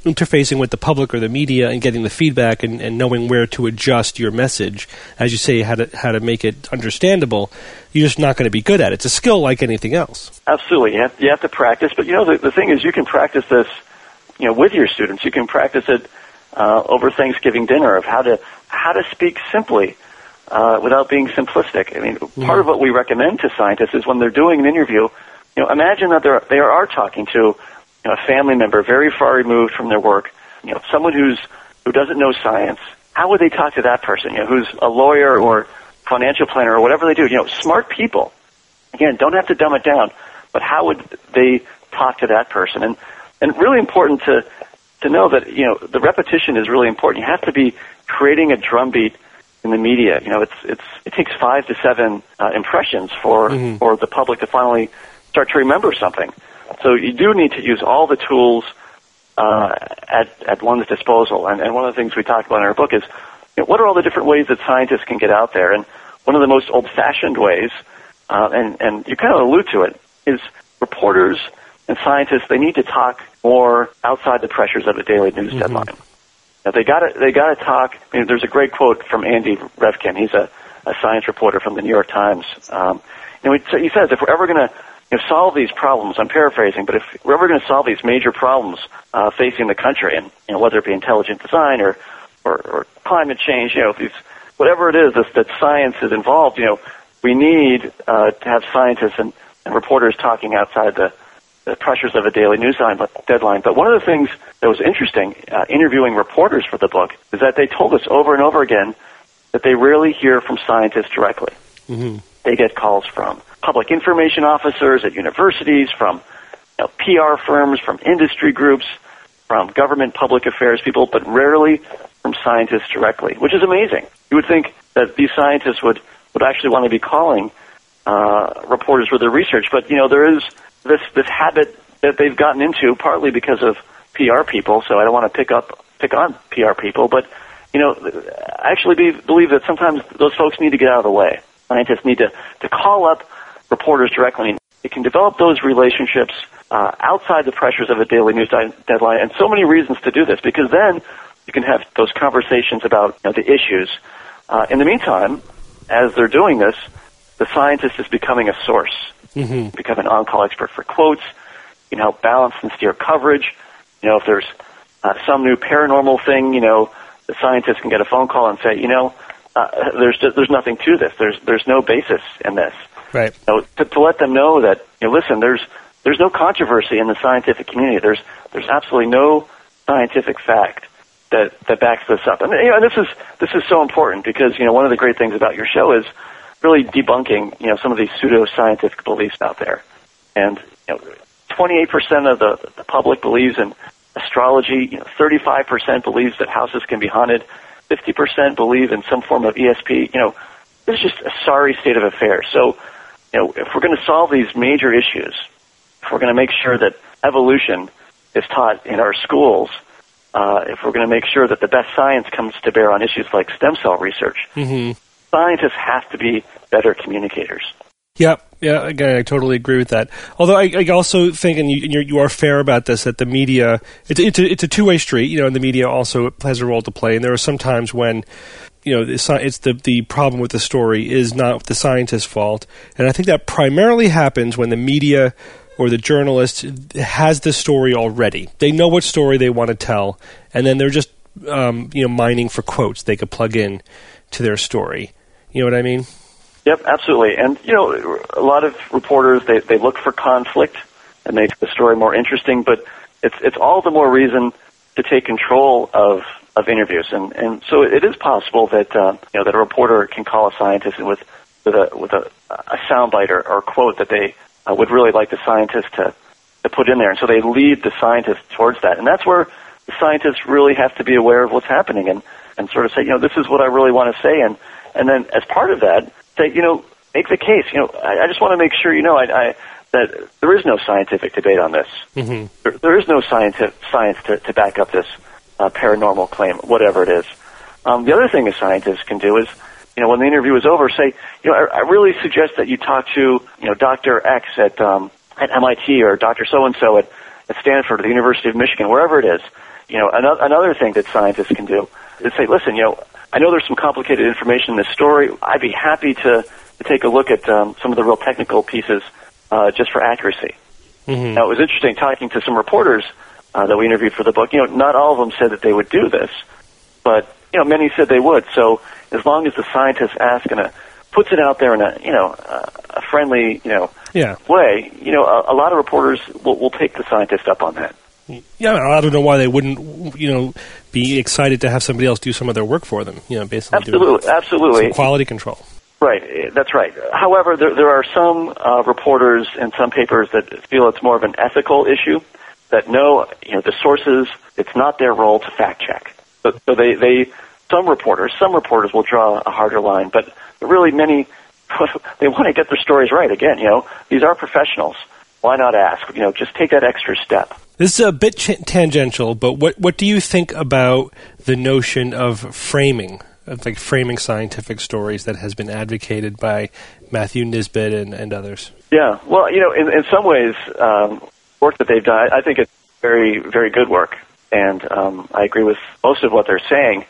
interfacing with the public or the media and getting the feedback and, and knowing where to adjust your message, as you say, how to how to make it understandable, you're just not going to be good at it. It's a skill like anything else. Absolutely. You have, you have to practice. But, you know, the, the thing is you can practice this, you know, with your students. You can practice it uh, over Thanksgiving dinner of how to how to speak simply uh, without being simplistic. I mean, mm-hmm. part of what we recommend to scientists is when they're doing an interview, you know, imagine that they're, they are talking to you know, a family member very far removed from their work, you know, someone who's who doesn't know science. How would they talk to that person? You know, who's a lawyer or financial planner or whatever they do. You know, smart people. Again, don't have to dumb it down, but how would they talk to that person? And and really important to to know that you know the repetition is really important. You have to be creating a drumbeat in the media. You know, it's it's it takes five to seven uh, impressions for mm-hmm. for the public to finally start to remember something. So you do need to use all the tools uh, at, at one's disposal. And, and one of the things we talk about in our book is, you know, what are all the different ways that scientists can get out there? And one of the most old-fashioned ways, uh, and, and you kind of allude to it, is reporters and scientists, they need to talk more outside the pressures of a daily news mm-hmm. deadline. Now, they got they got to talk. I mean, there's a great quote from Andy Revkin. He's a, a science reporter from the New York Times. Um, and he says, if we're ever going to You know, solve these problems, I'm paraphrasing, but if we're ever going to solve these major problems uh, facing the country, and you know, whether it be intelligent design or, or, or climate change, you know, these, whatever it is that, that science is involved, you know, we need uh, to have scientists and, and reporters talking outside the, the pressures of a daily news deadline. But one of the things that was interesting, uh, interviewing reporters for the book, is that they told us over and over again that they rarely hear from scientists directly. Mm-hmm. They get calls from public information officers at universities, from you know, P R firms, from industry groups, from government public affairs people, but rarely from scientists directly, which is amazing. You would think that these scientists would, would actually want to be calling uh, reporters for their research, but you know there is this this habit that they've gotten into, partly because of P R people. So I don't want to pick up pick on P R people, but you know I actually be, believe that sometimes those folks need to get out of the way. Scientists need to, to call up reporters directly. You can develop those relationships uh, outside the pressures of a daily news di- deadline, and so many reasons to do this, because then you can have those conversations about you know, the issues. Uh, in the meantime, as they're doing this, the scientist is becoming a source, mm-hmm. become an on-call expert for quotes, you know, balance and steer coverage. You know, if there's uh, some new paranormal thing, you know, the scientist can get a phone call and say, you know, uh, there's just, there's nothing to this. There's there's no basis in this. Right. So to, to let them know that, you know, listen, there's there's no controversy in the scientific community. There's there's absolutely no scientific fact that, that backs this up. And you know, this is this is so important because you know one of the great things about your show is really debunking you know some of these pseudoscientific beliefs out there. And you know, twenty-eight percent of the, the public believes in astrology. You know, thirty-five percent believes that houses can be haunted. fifty percent believe in some form of E S P. You know, this is just a sorry state of affairs. So, you know, if we're going to solve these major issues, if we're going to make sure that evolution is taught in our schools, uh, if we're going to make sure that the best science comes to bear on issues like stem cell research, mm-hmm. scientists have to be better communicators. Yeah, yeah. Again, I totally agree with that. Although I, I also think, and you, you are fair about this, that the media it's it's a, it's a two way street. You know, and the media also has a role to play. And there are some times when, you know, it's the the problem with the story is not the scientist's fault. And I think that primarily happens when the media or the journalist has the story already. They know what story they want to tell, and then they're just um, you know mining for quotes they could plug in to their story. You know what I mean? Yep, absolutely. And, you know, a lot of reporters, they, they look for conflict and make the story more interesting, but it's it's all the more reason to take control of, of interviews. And, and so it is possible that, uh, you know, that a reporter can call a scientist with, with a, with a, a soundbite or, or quote that they uh, would really like the scientist to, to put in there. And so they lead the scientist towards that. And that's where the scientists really have to be aware of what's happening and, and sort of say, you know, this is what I really want to say. And, and then as part of that, say, you know, make the case. You know, I, I just want to make sure you know I, I, that there is no scientific debate on this. Mm-hmm. There, there is no scientific science to, to back up this uh, paranormal claim, whatever it is. Um, the other thing a scientist can do is, you know, when the interview is over, say, you know, I, I really suggest that you talk to, you know, Doctor X at um, at M I T or Doctor So and So at at Stanford or the University of Michigan, wherever it is. You know, another, another thing that scientists can do is say, listen, you know, I know there's some complicated information in this story. I'd be happy to, to take a look at um, some of the real technical pieces uh, just for accuracy. Mm-hmm. Now, it was interesting talking to some reporters uh, that we interviewed for the book. You know, not all of them said that they would do this, but, you know, many said they would. So as long as the scientist asks and a, puts it out there in a, you know, uh, a friendly, you know, yeah. way, you know, a, a lot of reporters will, will take the scientist up on that. Yeah, I don't know why they wouldn't, you know, be excited to have somebody else do some of their work for them. You know, basically, absolutely, doing absolutely, some quality control. Right, that's right. However, there, there are some uh, reporters and some papers that feel it's more of an ethical issue. That know, you know, the sources. It's not their role to fact check. So, so they, they, some reporters, some reporters will draw a harder line, but really many, they want to get their stories right. Again, you know, these are professionals. Why not ask? You know, just take that extra step. This is a bit ch- tangential, but what what do you think about the notion of framing, of like framing scientific stories that has been advocated by Matthew Nisbet and, and others? Yeah, well, you know, in, in some ways, um, work that they've done, I think it's very, very good work, and um, I agree with most of what they're saying.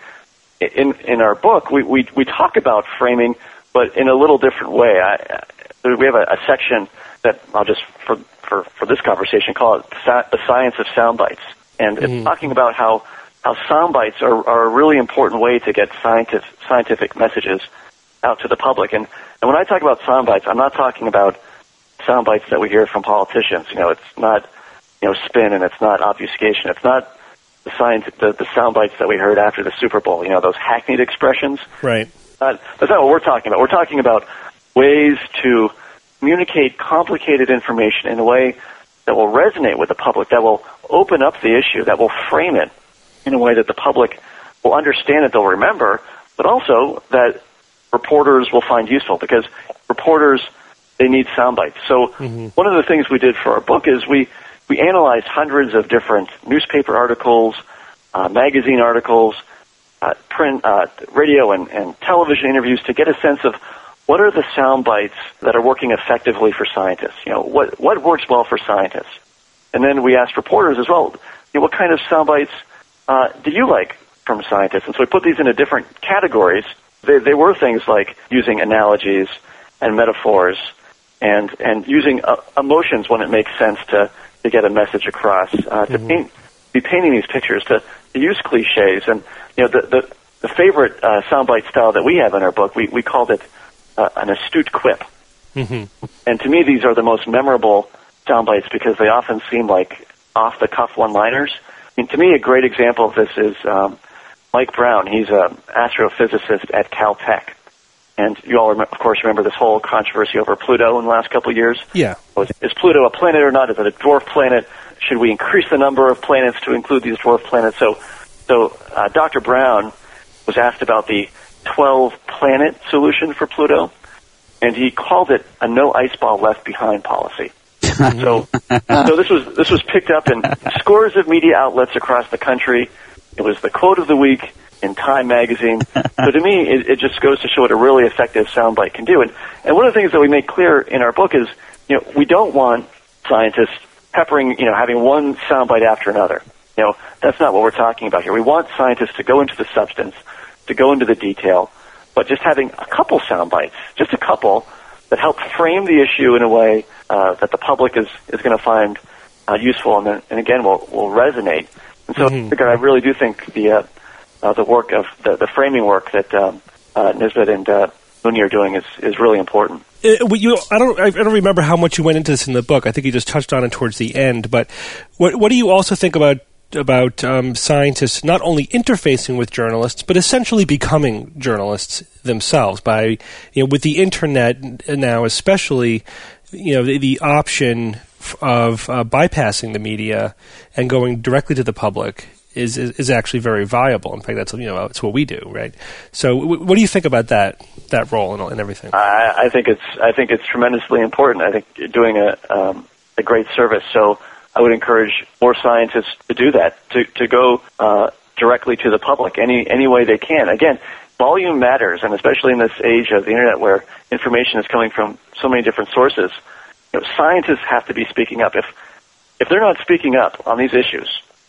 In in our book, we we, we talk about framing, but in a little different way. I, we have a, a section that I'll just for for for this conversation call it the science of sound bites, and it's mm. talking about how how sound bites are, are a really important way to get scientific scientific messages out to the public. And and when I talk about sound bites, I'm not talking about sound bites that we hear from politicians. You know, it's not you know spin and it's not obfuscation. It's not the science the, the sound bites that we heard after the Super Bowl. You know, those hackneyed expressions. Right. Uh, that's not what we're talking about. We're talking about ways to communicate complicated information in a way that will resonate with the public, that will open up the issue, that will frame it in a way that the public will understand it, they'll remember, but also that reporters will find useful, because reporters, they need sound bites. So mm-hmm. one of the things we did for our book is we, we analyzed hundreds of different newspaper articles, uh, magazine articles, uh, print, uh, radio and, and television interviews to get a sense of what are the sound bites that are working effectively for scientists? You know, what what works well for scientists? And then we asked reporters as well, you know, what kind of sound bites uh, do you like from scientists? And so we put these into different categories. They, they were things like using analogies and metaphors and and using uh, emotions when it makes sense to, to get a message across, uh, to mm-hmm. paint, be painting these pictures, to, to use cliches. And, you know, the, the, the favorite uh, soundbite style that we have in our book, we, we called it Uh, an astute quip. Mm-hmm. And to me, these are the most memorable sound bites because they often seem like off-the-cuff one-liners. I mean, to me, a great example of this is um, Mike Brown. He's an astrophysicist at Caltech. And you all, rem- of course, remember this whole controversy over Pluto in the last couple of years? Yeah. Is Pluto a planet or not? Is it a dwarf planet? Should we increase the number of planets to include these dwarf planets? So, so uh, Doctor Brown was asked about the twelve-planet solution for Pluto, and he called it a no ice ball left behind policy. so, so this was this was picked up in scores of media outlets across the country. It was the quote of the week in Time magazine. So to me, it, it just goes to show what a really effective soundbite can do. And and one of the things that we make clear in our book is, you know, we don't want scientists peppering, you know, having one soundbite after another. You know, that's not what we're talking about here. We want scientists to go into the substance, to go into the detail, but just having a couple sound bites, just a couple, that help frame the issue in a way uh, that the public is, is going to find uh, useful and, then, and again, will, will resonate. And so mm-hmm. I really do think the uh, uh, the work of the, the framing work that um, uh, Nisbet and uh, Mooney are doing is, is really important. Uh, you, I don't. I don't remember how much you went into this in the book. I think you just touched on it towards the end. But what, what do you also think about about um, scientists not only interfacing with journalists, but essentially becoming journalists themselves by, you know, with the internet now, especially, you know, the, the option of uh, bypassing the media and going directly to the public is, is is actually very viable. In fact, that's, you know, it's what we do, right? So, w- what do you think about that that role and, and everything? I, I think it's I think it's tremendously important. I think you're doing a um, a great service. So I would encourage more scientists to do that, to to go uh, directly to the public any any way they can. Again, volume matters, and especially in this age of the internet where information is coming from so many different sources, you know, scientists have to be speaking up. If if they're not speaking up on these issues,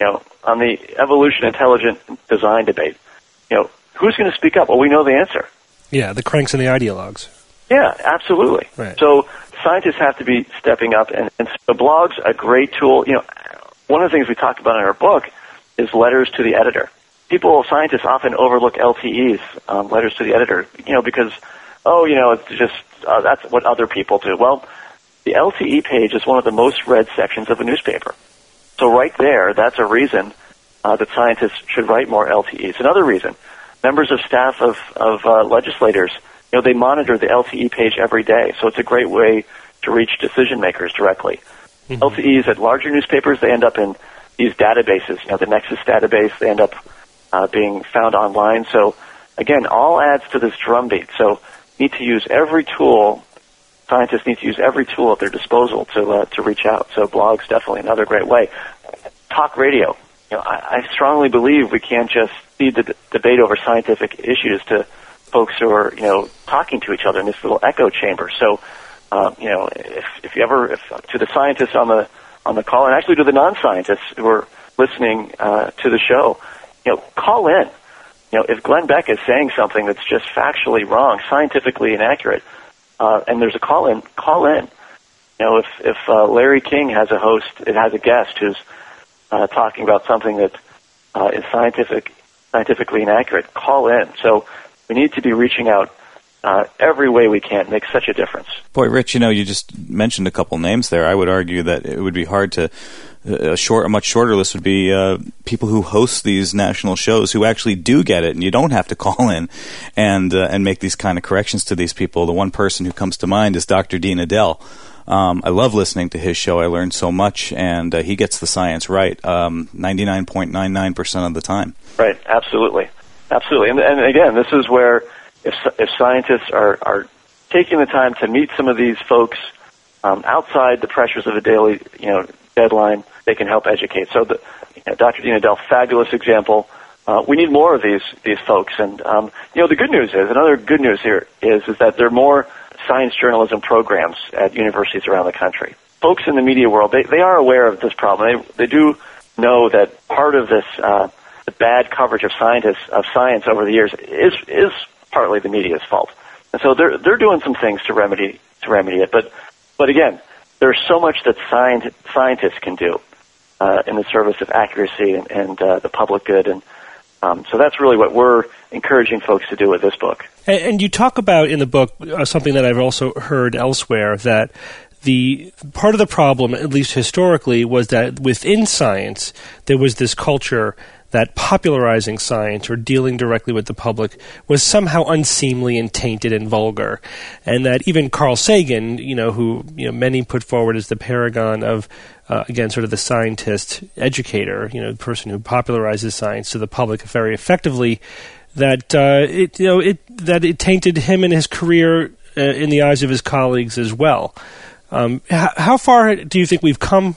You know, on the evolution intelligent design debate, you know, who's going to speak up? Well, we know the answer. Yeah, the cranks and the ideologues. Yeah, absolutely. Right. So scientists have to be stepping up, and, and so the blog's a great tool. You know, one of the things we talked about in our book is letters to the editor. People, scientists often overlook L T Es, um, letters to the editor, you know, because, oh, you know, it's just, uh, that's what other people do. Well, the L T E page is one of the most read sections of a newspaper. So right there, that's a reason uh, that scientists should write more L T Es. Another reason, members of staff of, of uh, legislators, you know, they monitor the L T E page every day. So it's a great way to reach decision makers directly. Mm-hmm. L T Es at larger newspapers, they end up in these databases, you know, the Nexus database, they end up uh, being found online. So again, all adds to this drumbeat. So need to use every tool. Scientists need to use every tool at their disposal to uh, to reach out. So blogs definitely another great way. Talk radio. You know, I, I strongly believe we can't just feed the d- debate over scientific issues to folks who are, you know, talking to each other in this little echo chamber. So, uh, you know, if if you ever, if, to the scientists on the on the call, and actually to the non-scientists who are listening uh, to the show, you know, call in. You know, if Glenn Beck is saying something that's just factually wrong, scientifically inaccurate, uh, and there's a call in, call in. You know, if if uh, Larry King has a host, it has a guest who's uh, talking about something that uh, is scientific, scientifically inaccurate, call in. So we need to be reaching out uh, every way we can. Make such a difference. Boy, Rich, you know, you just mentioned a couple names there. I would argue that it would be hard to a short, a much shorter list would be uh, people who host these national shows who actually do get it, and you don't have to call in and uh, and make these kind of corrections to these people. The one person who comes to mind is Doctor Dean Edell. Um, I love listening to his show. I learned so much, and uh, he gets the science right um, ninety-nine point nine nine percent of the time. Right, absolutely. Absolutely. And, and again, this is where if if scientists are, are taking the time to meet some of these folks um, outside the pressures of a daily, you know, deadline, they can help educate. So, the, you know, Doctor Dean Edell, fabulous example. Uh, we need more of these these folks. And um, you know, the good news is another good news here is is that there are more science journalism programs at universities around the country. Folks in the media world, they they are aware of this problem. They they do know that part of this uh, the bad coverage of scientists of science over the years is is partly the media's fault. And so they're they're doing some things to remedy to remedy it. But but again, there's so much that science, scientists can do uh, in the service of accuracy and, and uh, the public good. And um, so that's really what we're encouraging folks to do with this book. And, and you talk about in the book uh, something that I've also heard elsewhere, that the part of the problem, at least historically, was that within science there was this culture that popularizing science or dealing directly with the public was somehow unseemly and tainted and vulgar, and that even Carl Sagan, you know, who you know many put forward as the paragon of, uh, again, sort of the scientist educator, you know, the person who popularizes science to the public very effectively, that uh, it you know it that it tainted him and his career uh, in the eyes of his colleagues as well. Um, h- how far do you think we've come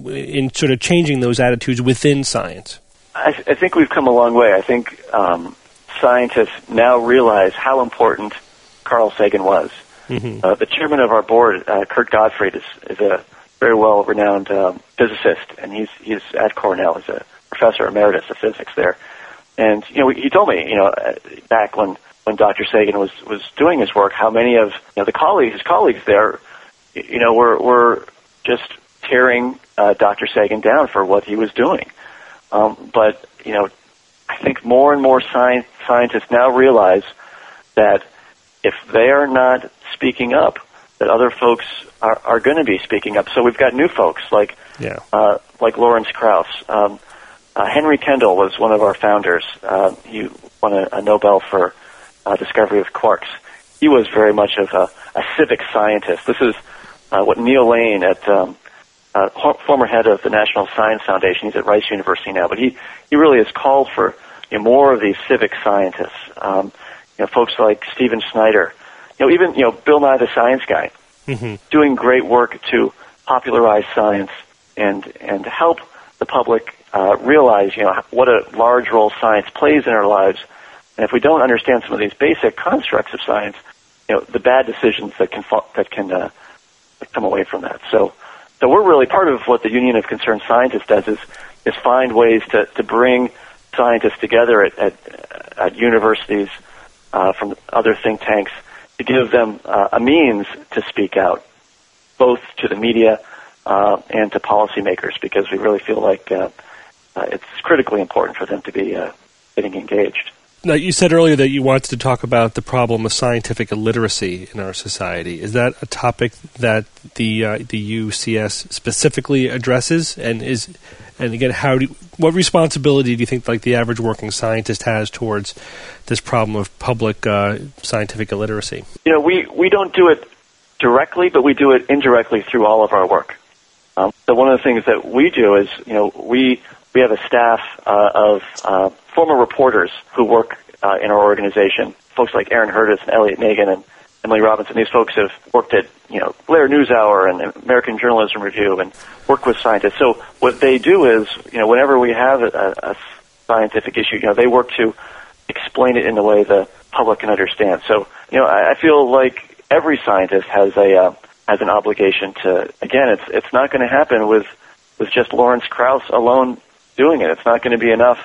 in sort of changing those attitudes within science? I, th- I think we've come a long way. I think um, scientists now realize how important Carl Sagan was. Mm-hmm. Uh, the chairman of our board, uh, Kurt Gottfried, is, is a very well-renowned um, physicist, and he's he's at Cornell. He's a professor emeritus of physics there. And you know, he told me, you know, back when, when Doctor Sagan was, was doing his work, how many of you know the colleagues, his colleagues there, you know, were were just tearing uh, Doctor Sagan down for what he was doing. Um, but, you know, I think more and more science, scientists now realize that if they are not speaking up, that other folks are, are going to be speaking up. So we've got new folks like yeah. uh, like Lawrence Krauss. Um, uh, Henry Kendall was one of our founders. Uh, he won a, a Nobel for uh, discovery of quarks. He was very much of a, a civic scientist. This is uh, what Neil Lane at... Um, Uh, former head of the National Science Foundation. He's at Rice University now, but he, he really has called for you know, more of these civic scientists. Um, you know, folks like Stephen Snyder, you know, even you know Bill Nye the Science Guy, mm-hmm. doing great work to popularize science and and help the public uh, realize you know what a large role science plays in our lives. And if we don't understand some of these basic constructs of science, you know, the bad decisions that can fa- that can uh, come away from that. So. So we're really part of what the Union of Concerned Scientists does is is find ways to, to bring scientists together at, at, at universities uh, from other think tanks to give them uh, a means to speak out, both to the media uh, and to policymakers, because we really feel like uh, uh, it's critically important for them to be uh, getting engaged. Now, you said earlier that you wanted to talk about the problem of scientific illiteracy in our society. Is that a topic that the uh, the U C S specifically addresses? And is and again, how do what responsibility do you think like the average working scientist has towards this problem of public uh, scientific illiteracy? You know, we, we don't do it directly, but we do it indirectly through all of our work. Um, so one of the things that we do is, you know, we we have a staff uh, of uh, former reporters who work uh, in our organization. Folks like Aaron Hurtis and Elliot Nagin and Emily Robinson. These folks have worked at, you know, Blair NewsHour and American Journalism Review and work with scientists. So what they do is, you know, whenever we have a, a scientific issue, you know, they work to explain it in a way the public can understand. So, you know, I, I feel like every scientist has a uh, has an obligation to. Again, it's it's not going to happen with with just Lawrence Krauss alone doing it. It's not going to be enough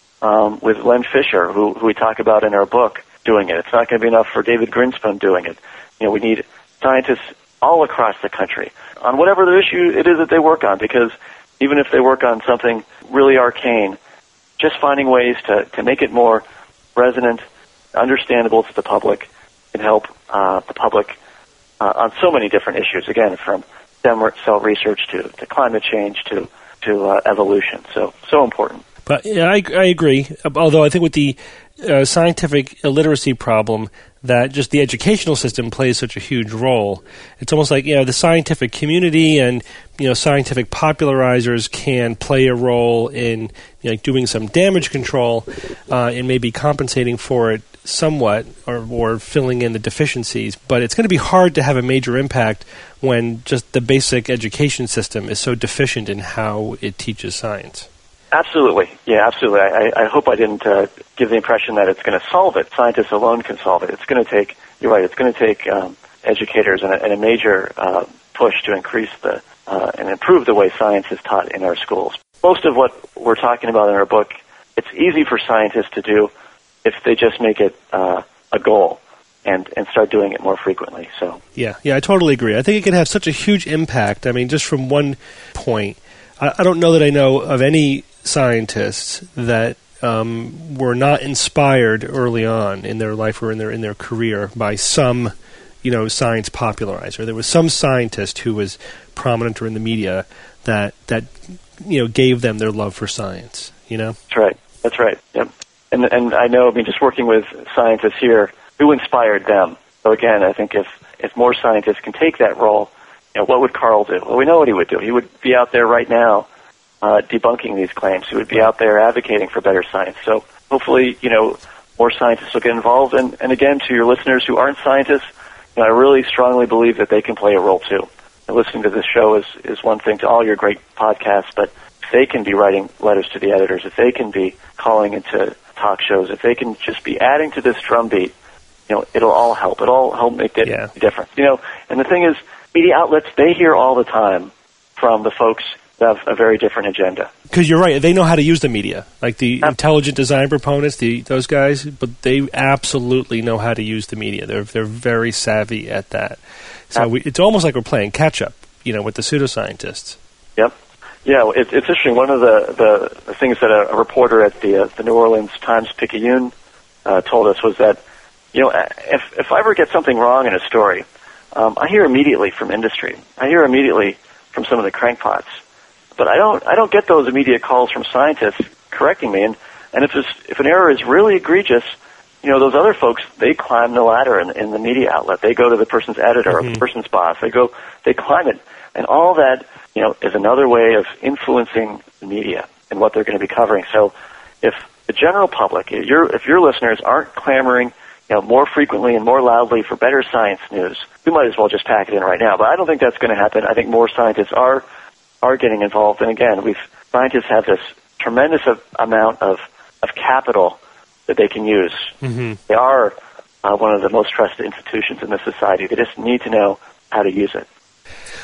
um, with Len Fisher, who who we talk about in our book, doing it. It's not going to be enough for David Grinspoon doing it. You know, we need scientists all across the country on whatever the issue it is that they work on, because even if they work on something really arcane, just finding ways to, to make it more resonant, understandable to the public, can help uh, the public uh, on so many different issues, again, from stem cell research to, to climate change to, to uh, evolution. So, so important. But yeah, I, I agree, although I think with the uh, scientific illiteracy problem, that just the educational system plays such a huge role. It's almost like, you know, the scientific community and, you know, scientific popularizers can play a role in, you know, like doing some damage control uh, and maybe compensating for it somewhat or, or filling in the deficiencies. But it's going to be hard to have a major impact when just the basic education system is so deficient in how it teaches science. Absolutely. Yeah, absolutely. I, I hope I didn't uh, give the impression that it's going to solve it. Scientists alone can solve it. It's going to take, you're right, it's going to take um, educators and a, and a major uh, push to increase the uh, and improve the way science is taught in our schools. Most of what we're talking about in our book, it's easy for scientists to do if they just make it uh, a goal and, and start doing it more frequently. So Yeah, yeah, I totally agree. I think it can have such a huge impact. I mean, just from one point, I, I don't know that I know of any scientists that um, were not inspired early on in their life or in their in their career by some, you know, science popularizer. There was some scientist who was prominent or in the media that that you know gave them their love for science. You know, that's right. That's right. Yep. And and I know. I mean, just working with scientists here, who inspired them. So again, I think if if more scientists can take that role, you know, what would Carl do? Well, we know what he would do. He would be out there right now. Uh, debunking these claims, who would be out there advocating for better science. So hopefully, you know, more scientists will get involved. And, and again, to your listeners who aren't scientists, you know, I really strongly believe that they can play a role too. And listening to this show is, is one thing, to all your great podcasts, but if they can be writing letters to the editors, if they can be calling into talk shows, if they can just be adding to this drumbeat, you know, it'll all help. It'll all help make a yeah. difference. You know, and the thing is, media outlets, they hear all the time from the folks have a very different agenda. Because you're right, they know how to use the media, like the yep. intelligent design proponents, the those guys. But they absolutely know how to use the media. They're they're very savvy at that. So yep. we, it's almost like we're playing catch up, you know, with the pseudoscientists. Yep. Yeah, it, it's interesting. One of the, the, the things that a, a reporter at the uh, the New Orleans Times-Picayune uh, told us was that, you know, if if I ever get something wrong in a story, um, I hear immediately from industry. I hear immediately from some of the crankpots. But I don't I don't get those immediate calls from scientists correcting me. And, and if, if an error is really egregious, you know, those other folks, they climb the ladder in, in the media outlet. They go to the person's editor mm-hmm. or the person's boss. They go, they climb it. And all that, you know, is another way of influencing the media and what they're going to be covering. So if the general public, if your, if your listeners aren't clamoring, you know, more frequently and more loudly for better science news, we might as well just pack it in right now. But I don't think that's going to happen. I think more scientists are are getting involved. And again, we've scientists have this tremendous of, amount of, of capital that they can use. Mm-hmm. They are uh, one of the most trusted institutions in this society. They just need to know how to use it.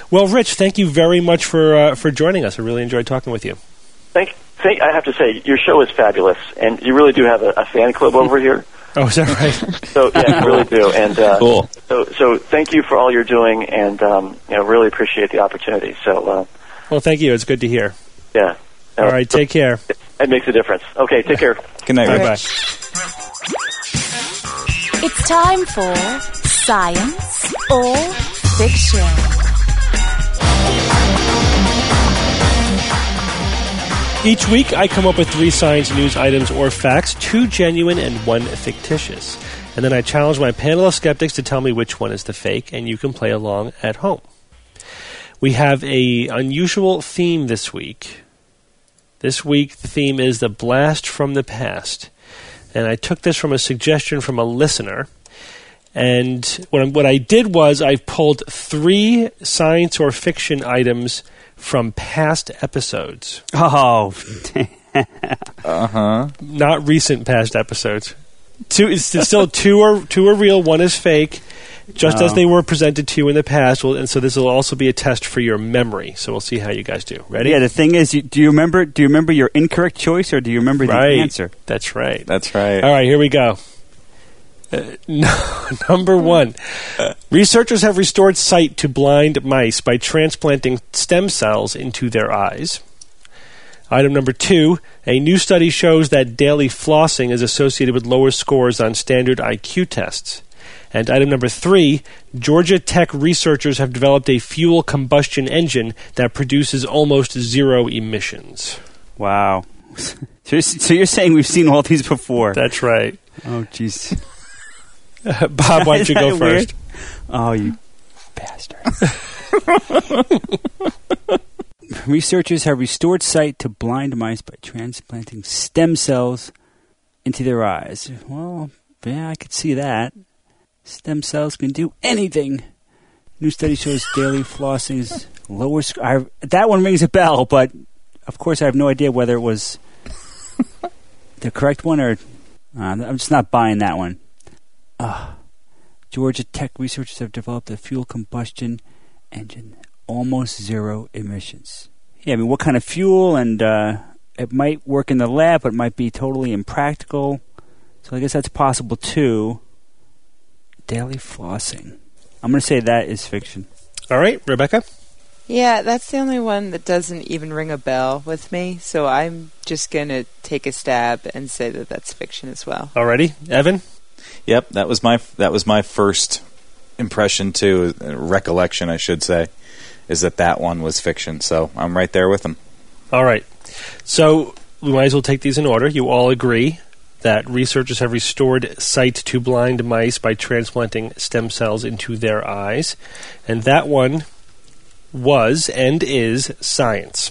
Well, Rich, thank you very much for uh, for joining us. I really enjoyed talking with you. Thank, thank. I have to say, your show is fabulous, and you really do have a, a fan club over here. Oh, is that right? So yeah, you really do. And uh, Cool. So so thank you for all you're doing, and um, you know, really appreciate the opportunity. So uh, Well, thank you. It's good to hear. yeah. All right, take care. It makes a difference. Okay, take care. Good night, Rich. Bye-bye. It's time for Science or Fiction. Each week, I come up with three science news items or facts, two genuine and one fictitious. And then I challenge my panel of skeptics to tell me which one is the fake, and you can play along at home. We have a unusual theme this week. This week, the theme is the blast from the past. And I took this from a suggestion from a listener. And what, I'm, what I did was I pulled three science or fiction items from past episodes. Oh, Uh-huh. Not recent past episodes. Two, it's still two are two are real, one is fake, just Oh. as they were presented to you in the past. Well, and so this will also be a test for your memory. So we'll see how you guys do. Ready? yeah. The thing is, you, do you remember? Do you remember your incorrect choice, or do you remember Right. the answer? That's right. That's right. All right, here we go. Uh, no, number one. Researchers have restored sight to blind mice by transplanting stem cells into their eyes. Item number two. A new study shows that daily flossing is associated with lower scores on standard I Q tests. And item number three. Georgia Tech researchers have developed a fuel combustion engine that produces almost zero emissions. Wow. so, you're, so you're saying we've seen all these before? That's right. Oh, jeez. Bob, why don't you Is go that weird? first? Oh, you bastard. Researchers have restored sight to blind mice by transplanting stem cells into their eyes. Well, yeah, I could see that. Stem cells can do anything. New study shows daily flossing is lower... Sc- I, that one rings a bell, but of course I have no idea whether it was the correct one or... Uh, I'm just not buying that one. Uh, Georgia Tech researchers have developed a fuel combustion engine, almost zero emissions. Yeah, I mean, what kind of fuel? And uh, it might work in the lab, but it might be totally impractical. So I guess that's possible too. Daily flossing. I'm going to say that is fiction. All right, Rebecca? Yeah, that's the only one that doesn't even ring a bell with me, so I'm just going to take a stab and say that that's fiction as well. Alrighty, Evan? Yep, that was my that was my first impression too, uh, recollection I should say, is that that one was fiction. So I'm right there with him. All right. So we might as well take these in order. You all agree that researchers have restored sight to blind mice by transplanting stem cells into their eyes. And that one was and is science.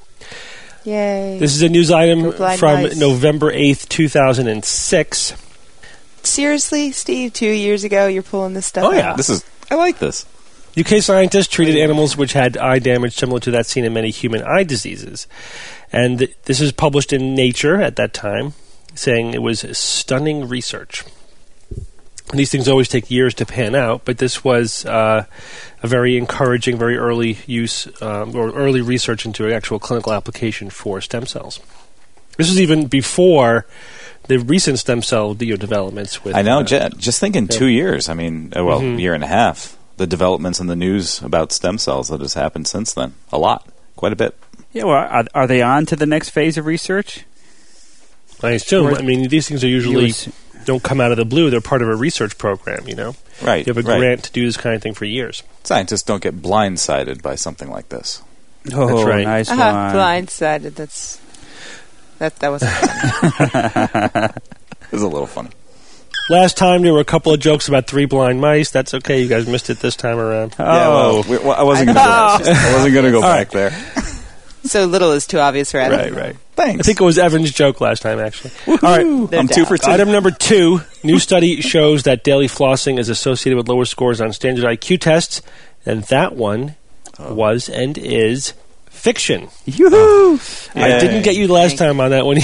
Yay. This is a news item Go blind from mice. November eighth, two thousand six. Seriously, Steve, two years ago you're pulling this stuff Oh, yeah. out? This is I like this. U K scientists treated animals which had eye damage similar to that seen in many human eye diseases. And th- this is published in Nature at that time, saying it was stunning research. And these things always take years to pan out, but this was uh, a very encouraging, very early use um, or early research into an actual clinical application for stem cells. This was even before the recent stem cell you know, developments. With I know. uh, ju- just thinking two years. I mean, uh, well, Mhm. year and a half. The developments in the news about stem cells that has happened since then. A lot. Quite a bit. Yeah, well, are, are they on to the next phase of research? I assume. Or- I mean, these things are usually You ass- don't come out of the blue. They're part of a research program. You know, Right. you have a right. grant to do this kind of thing for years. Scientists don't get blindsided by something like this. Oh, That's right. nice Uh-huh, one. blindsided. That's that. That wasn't funny. It was a little funny. Last time there were a couple of jokes about three blind mice. That's okay. You guys missed it this time around. Oh, Yeah, well, we, well, I wasn't going to. I wasn't going to go back there. So little is too obvious for Adam. Right, right. Thanks. I think it was Evan's joke last time, actually. All right. I'm No two doubt. for two. Item number two. New study shows that daily flossing is associated with lower scores on standard I Q tests. And that one was and is fiction. yoo-hoo! I Yay. didn't get you last time on that one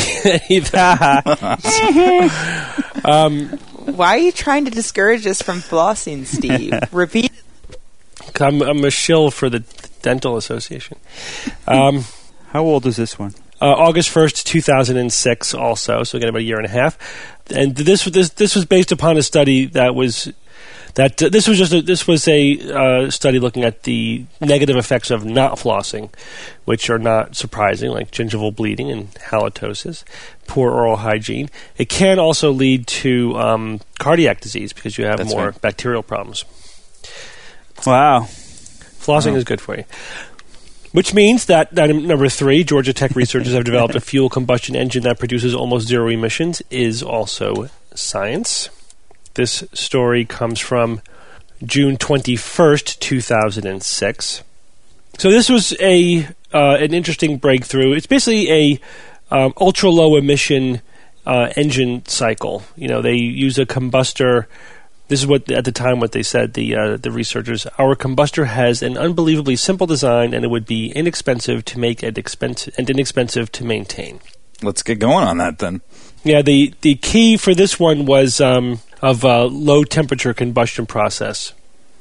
either. um, Why are you trying to discourage us from flossing, Steve? Repeat. I'm, I'm a shill for the, Dental Association. Um, How old is this one? uh, August first, two thousand six also, so again about a year and a half. And this this this was based upon a study that was that uh, this was just a, this was a uh, study looking at the negative effects of not flossing, which are not surprising, like gingival bleeding and halitosis, poor oral hygiene. It can also lead to um, cardiac disease because you have That's more right. bacterial problems. Wow. Flossing is good for you. Which means that, item number three, Georgia Tech researchers have developed a fuel combustion engine that produces almost zero emissions, is also science. This story comes from June twenty-first, two thousand six. So this was a uh, an interesting breakthrough. It's basically a um, ultra low emission uh, engine cycle. You know, they use a combustor. This is what at the time what they said, the uh, the researchers. Our combustor has an unbelievably simple design, and it would be inexpensive to make and expensive and inexpensive to maintain. Let's get going on that then. Yeah, the the key for this one was um, of uh, low temperature combustion process.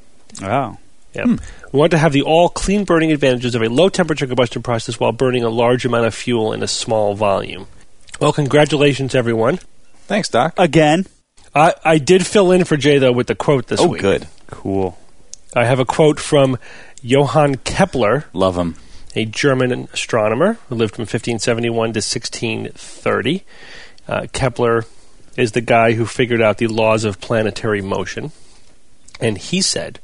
Wow. Yeah. We want to have the all clean burning advantages of a low temperature combustion process while burning a large amount of fuel in a small volume. Well, congratulations, everyone. Thanks, Doc. Again. I, I did fill in for Jay, though, with the quote this Oh, week. good. Cool. I have a quote from Johann Kepler, Love him. a German astronomer who lived from fifteen seventy-one to sixteen thirty. Uh, Kepler is the guy who figured out the laws of planetary motion. And he said,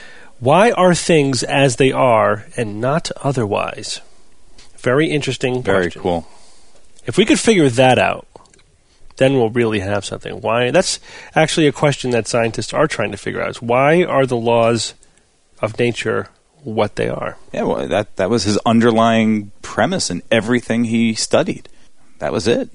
"Why are things as they are and not otherwise?" Very interesting Very question. cool. If we could figure that out, then we'll really have something. Why? That's actually a question that scientists are trying to figure out. Is why are the laws of nature what they are? Yeah, well, that that was his underlying premise in everything he studied. That was it.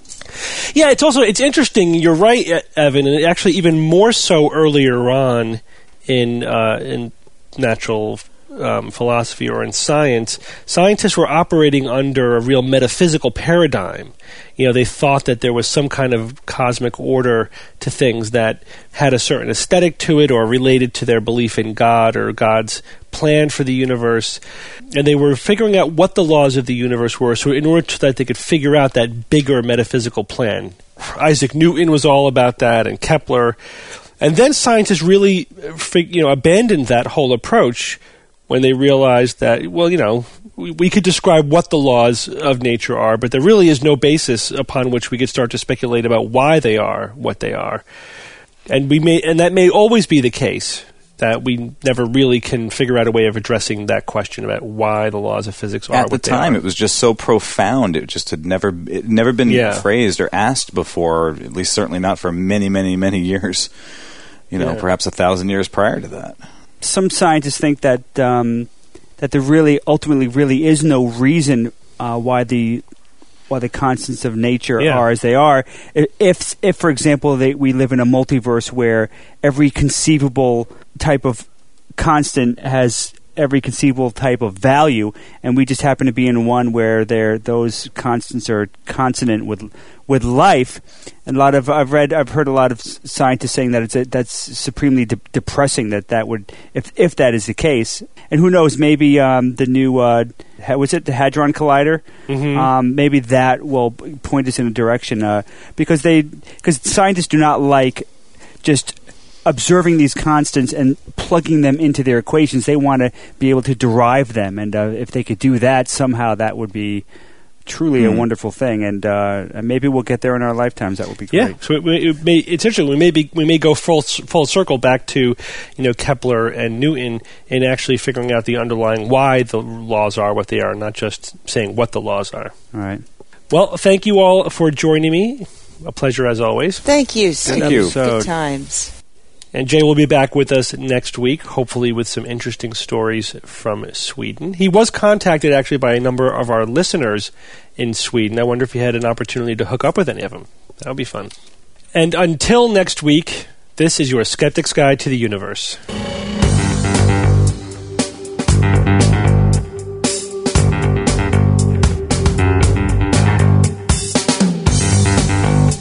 Yeah, it's also it's interesting. You're right, E- Evan, and actually even more so earlier on in uh, in natural um, philosophy or in science, scientists were operating under a real metaphysical paradigm. You know, they thought that there was some kind of cosmic order to things that had a certain aesthetic to it or related to their belief in God or God's plan for the universe. And they were figuring out what the laws of the universe were, so in order to, that they could figure out that bigger metaphysical plan. Isaac Newton was all about that, and Kepler. And then scientists really fig- you know, abandoned that whole approach when they realized that, well, you know, we, we could describe what the laws of nature are, but there really is no basis upon which we could start to speculate about why they are what they are. And we may, and that may always be the case, that we never really can figure out a way of addressing that question about why the laws of physics are At the what they time, are. it was just so profound. It just had never, it had never been Yeah. phrased or asked before. At least, certainly not for many, many, many years. You know, Yeah. perhaps a thousand years prior to that. Some scientists think that um, that there really, ultimately, really is no reason uh, why the why the constants of nature Yeah. are as they are. If, if for example, they, we live in a multiverse where every conceivable type of constant has every conceivable type of value, and we just happen to be in one where there those constants are consonant with with life. And a lot of I've read, I've heard a lot of s- scientists saying that it's a, that's supremely de- depressing. That that would, if if that is the case, and who knows, maybe um, the new uh, ha- was it the Hadron Collider? Mhm. Um, maybe that will point us in a direction uh, because they because scientists do not like just observing these constants and plugging them into their equations. They want to be able to derive them, and uh, if they could do that somehow, that would be truly a wonderful thing. And uh, and maybe we'll get there in our lifetimes. That would be great. Yeah, so it, it may, it's interesting. We may be, we may go full full circle back to, you know, Kepler and Newton in actually figuring out the underlying why the laws are what they are, not just saying what the laws are. All right. Well, thank you all for joining me. A pleasure as always. Thank you. So Thank you. Good times. And Jay will be back with us next week, hopefully with some interesting stories from Sweden. He was contacted actually by a number of our listeners in Sweden. I wonder if he had an opportunity to hook up with any of them. That would be fun. And until next week, this is your Skeptic's Guide to the Universe.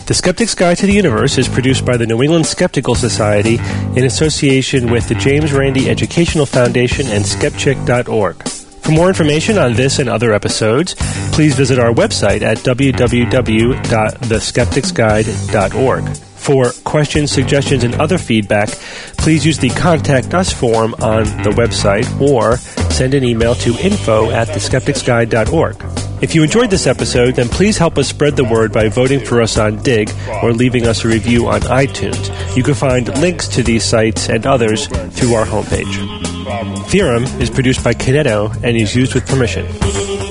The Skeptic's Guide to the Universe is produced by the New England Skeptical Society in association with the James Randi Educational Foundation and skepchick dot org. For more information on this and other episodes, please visit our website at w w w dot the skeptics guide dot org. For questions, suggestions, and other feedback, please use the Contact Us form on the website or send an email to info at the skeptics guide dot org. If you enjoyed this episode, then please help us spread the word by voting for us on Dig or leaving us a review on iTunes. You can find links to these sites and others through our homepage. Theorem is produced by Kineto and is used with permission.